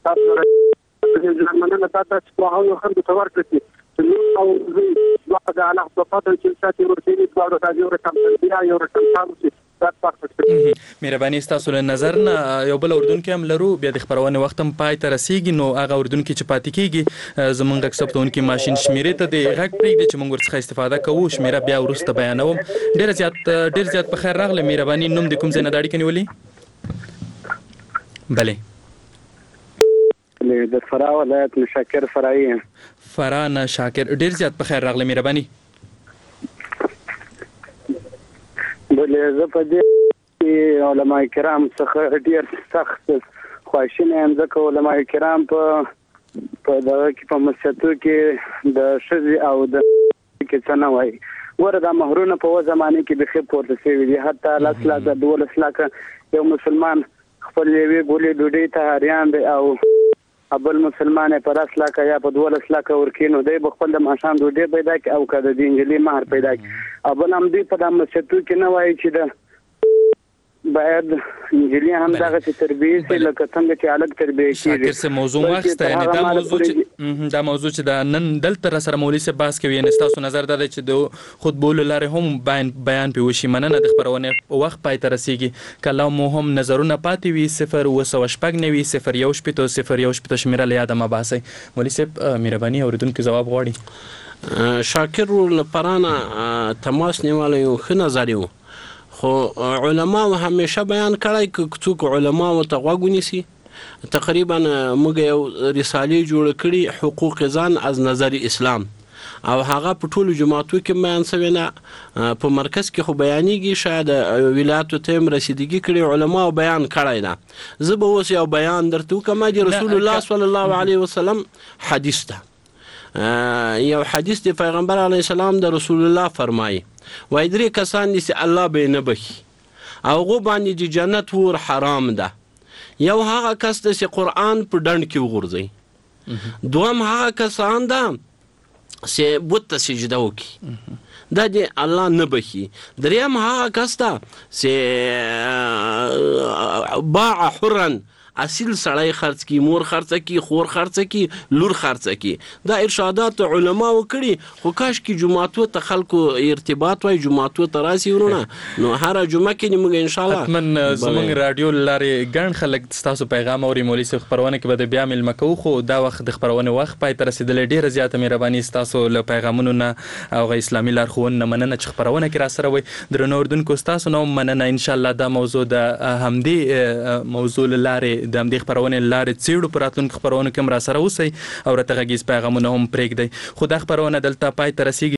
لما أنا تاتا وهاي يخرج توركتي أو زي واحد على حسابات الجلسات يورتيني تبارو تاجي وركم تنبيع يوركم تامسي. مهرباني ستاسو له نظر نه یو بل اردوونکی هم لرو. بیا د خپرونې وخت هم پای ته رسیږي، نو هغه اردوونکی چې پاتې کېږي زموږ غږ ثبتونکي ماشین شمیرې ته د غږ پرېږدي چې موږ ورڅخه استفاده کوو. شمیره بیا وروسته بیانوم. ډېر زیات ډېر زیات په خیر راغلی. مهرباني. نوم د کوم ځای نه د اړیکه نیولې؟ بلې د فراه ولایت نه شاکر فرایي یم. فراه نه شاکر. ډېر زیات په خیر راغلی. مهرباني. بلې زه په دې کې علماء کرام څخه ډېر سخت خواشینی یم، ځکه علماء کرام په په دغه کې په مسجدو کې د ښځې او د کې څه نه وایي. ګوره دا مهرونه په اوس زمانې کې بیخي پورته شوي دي. حتی لس لاکه دولس لاکه یو مسلمان خپل یوې ګولې ډوډۍ ته حریان دی او بل مسلمان یې په لس لاکه یا په دولس لاکه ورکړي، نو دی به خپل د ماښام ډوډۍ پیدا کړي او که د دې نجلۍ مهر پیدا کړي. او بل هم دوی په دا مسجدو کې نه وایي چې د باید نجلۍ هم دغسې تربیې شي لکه څنګه چې هلک تربیې کېږي. شاکر صاحب موضوع واخیسته، یعنې دا موضوع چې دا موضوع چې دا نن دلته را سره مولوي صاحب بحث کوي، یعنې ستاسو نظر دا دی چې د خطبو له لارې هم بیان بیان پرې وشي. مننه. د خپرونې وخت پای ته رسیږي. که لا مو هم نظرونه پاتې وي صفر اوه سوه شپږ نوي صفر یو شپېته صفر یو شپېته شمېره له یاده مه باسئ. مولوي صاحب مهرباني اورېدونکي ځواب غواړي. شاکر لپرانه تماس نیولی یو ښه نظر و خو علماو همیشه بیان کړی که څوک علماو ته غوږ ونیسي تقریبا موږ یو رسالې جوړه کړي حقوق ځان از نظر اسلام او هغه په ټولو جماعتو کې بیان شوی نه په مرکز کې خو بیانېږي شاید ولایاتو ته هم رسیدګي کړي علماو بیان کړی ده زه به اوس یو بیان درته وکړم د رسول الله صلی الله علیه وسلم حدیث ده یو حدیث د پیغمبر علیه السلام د رسول الله فرمایي وایي درې کسان دي چې الله به یې نه بخي او هغو باندې د جنت ور حرام ده یو هغه کس ده چې قرآن په ډنډ کې وغورځوي دوهم هغه کسان ده چې بت ته سجده وکړي دا د الله نه بخي دریم هغه کس ده چې باع حرا اصیل سړی خرڅ کی مور خرڅ کی خور خرڅ کی لور خرڅ کی دا ارشادات علما وکړي خو کاش کی جمعاتو ته خلکو ارتباط وای جمعاتو ته راسي ورونه نو هر جمعه کې موږ ان شاء الله حتمن زمونږ رادیو لارې ګڼ خلک تاسو پیغام اوري مولوي صاحب خبرونه کې به بیا ملمه کوو خو دا وخت د خبرونه وخت پای تر رسیدلې ډیره زیاته مهرباني تاسو له پیغامونو نه او اسلامي لارښوونې مننه چې خبرونه کې را سره وي درنو اردوونکو تاسو نو مننه ان شاء الله دا موضوع د همدې موضوع لاره د همدې خبرونې لارې څېړو په راتلونکو خبرونو کې هم را سره اوسئ او راته غږیز پیغامونه هم پرېږدئ خو دا خبرونه دلته پای ته رسیږي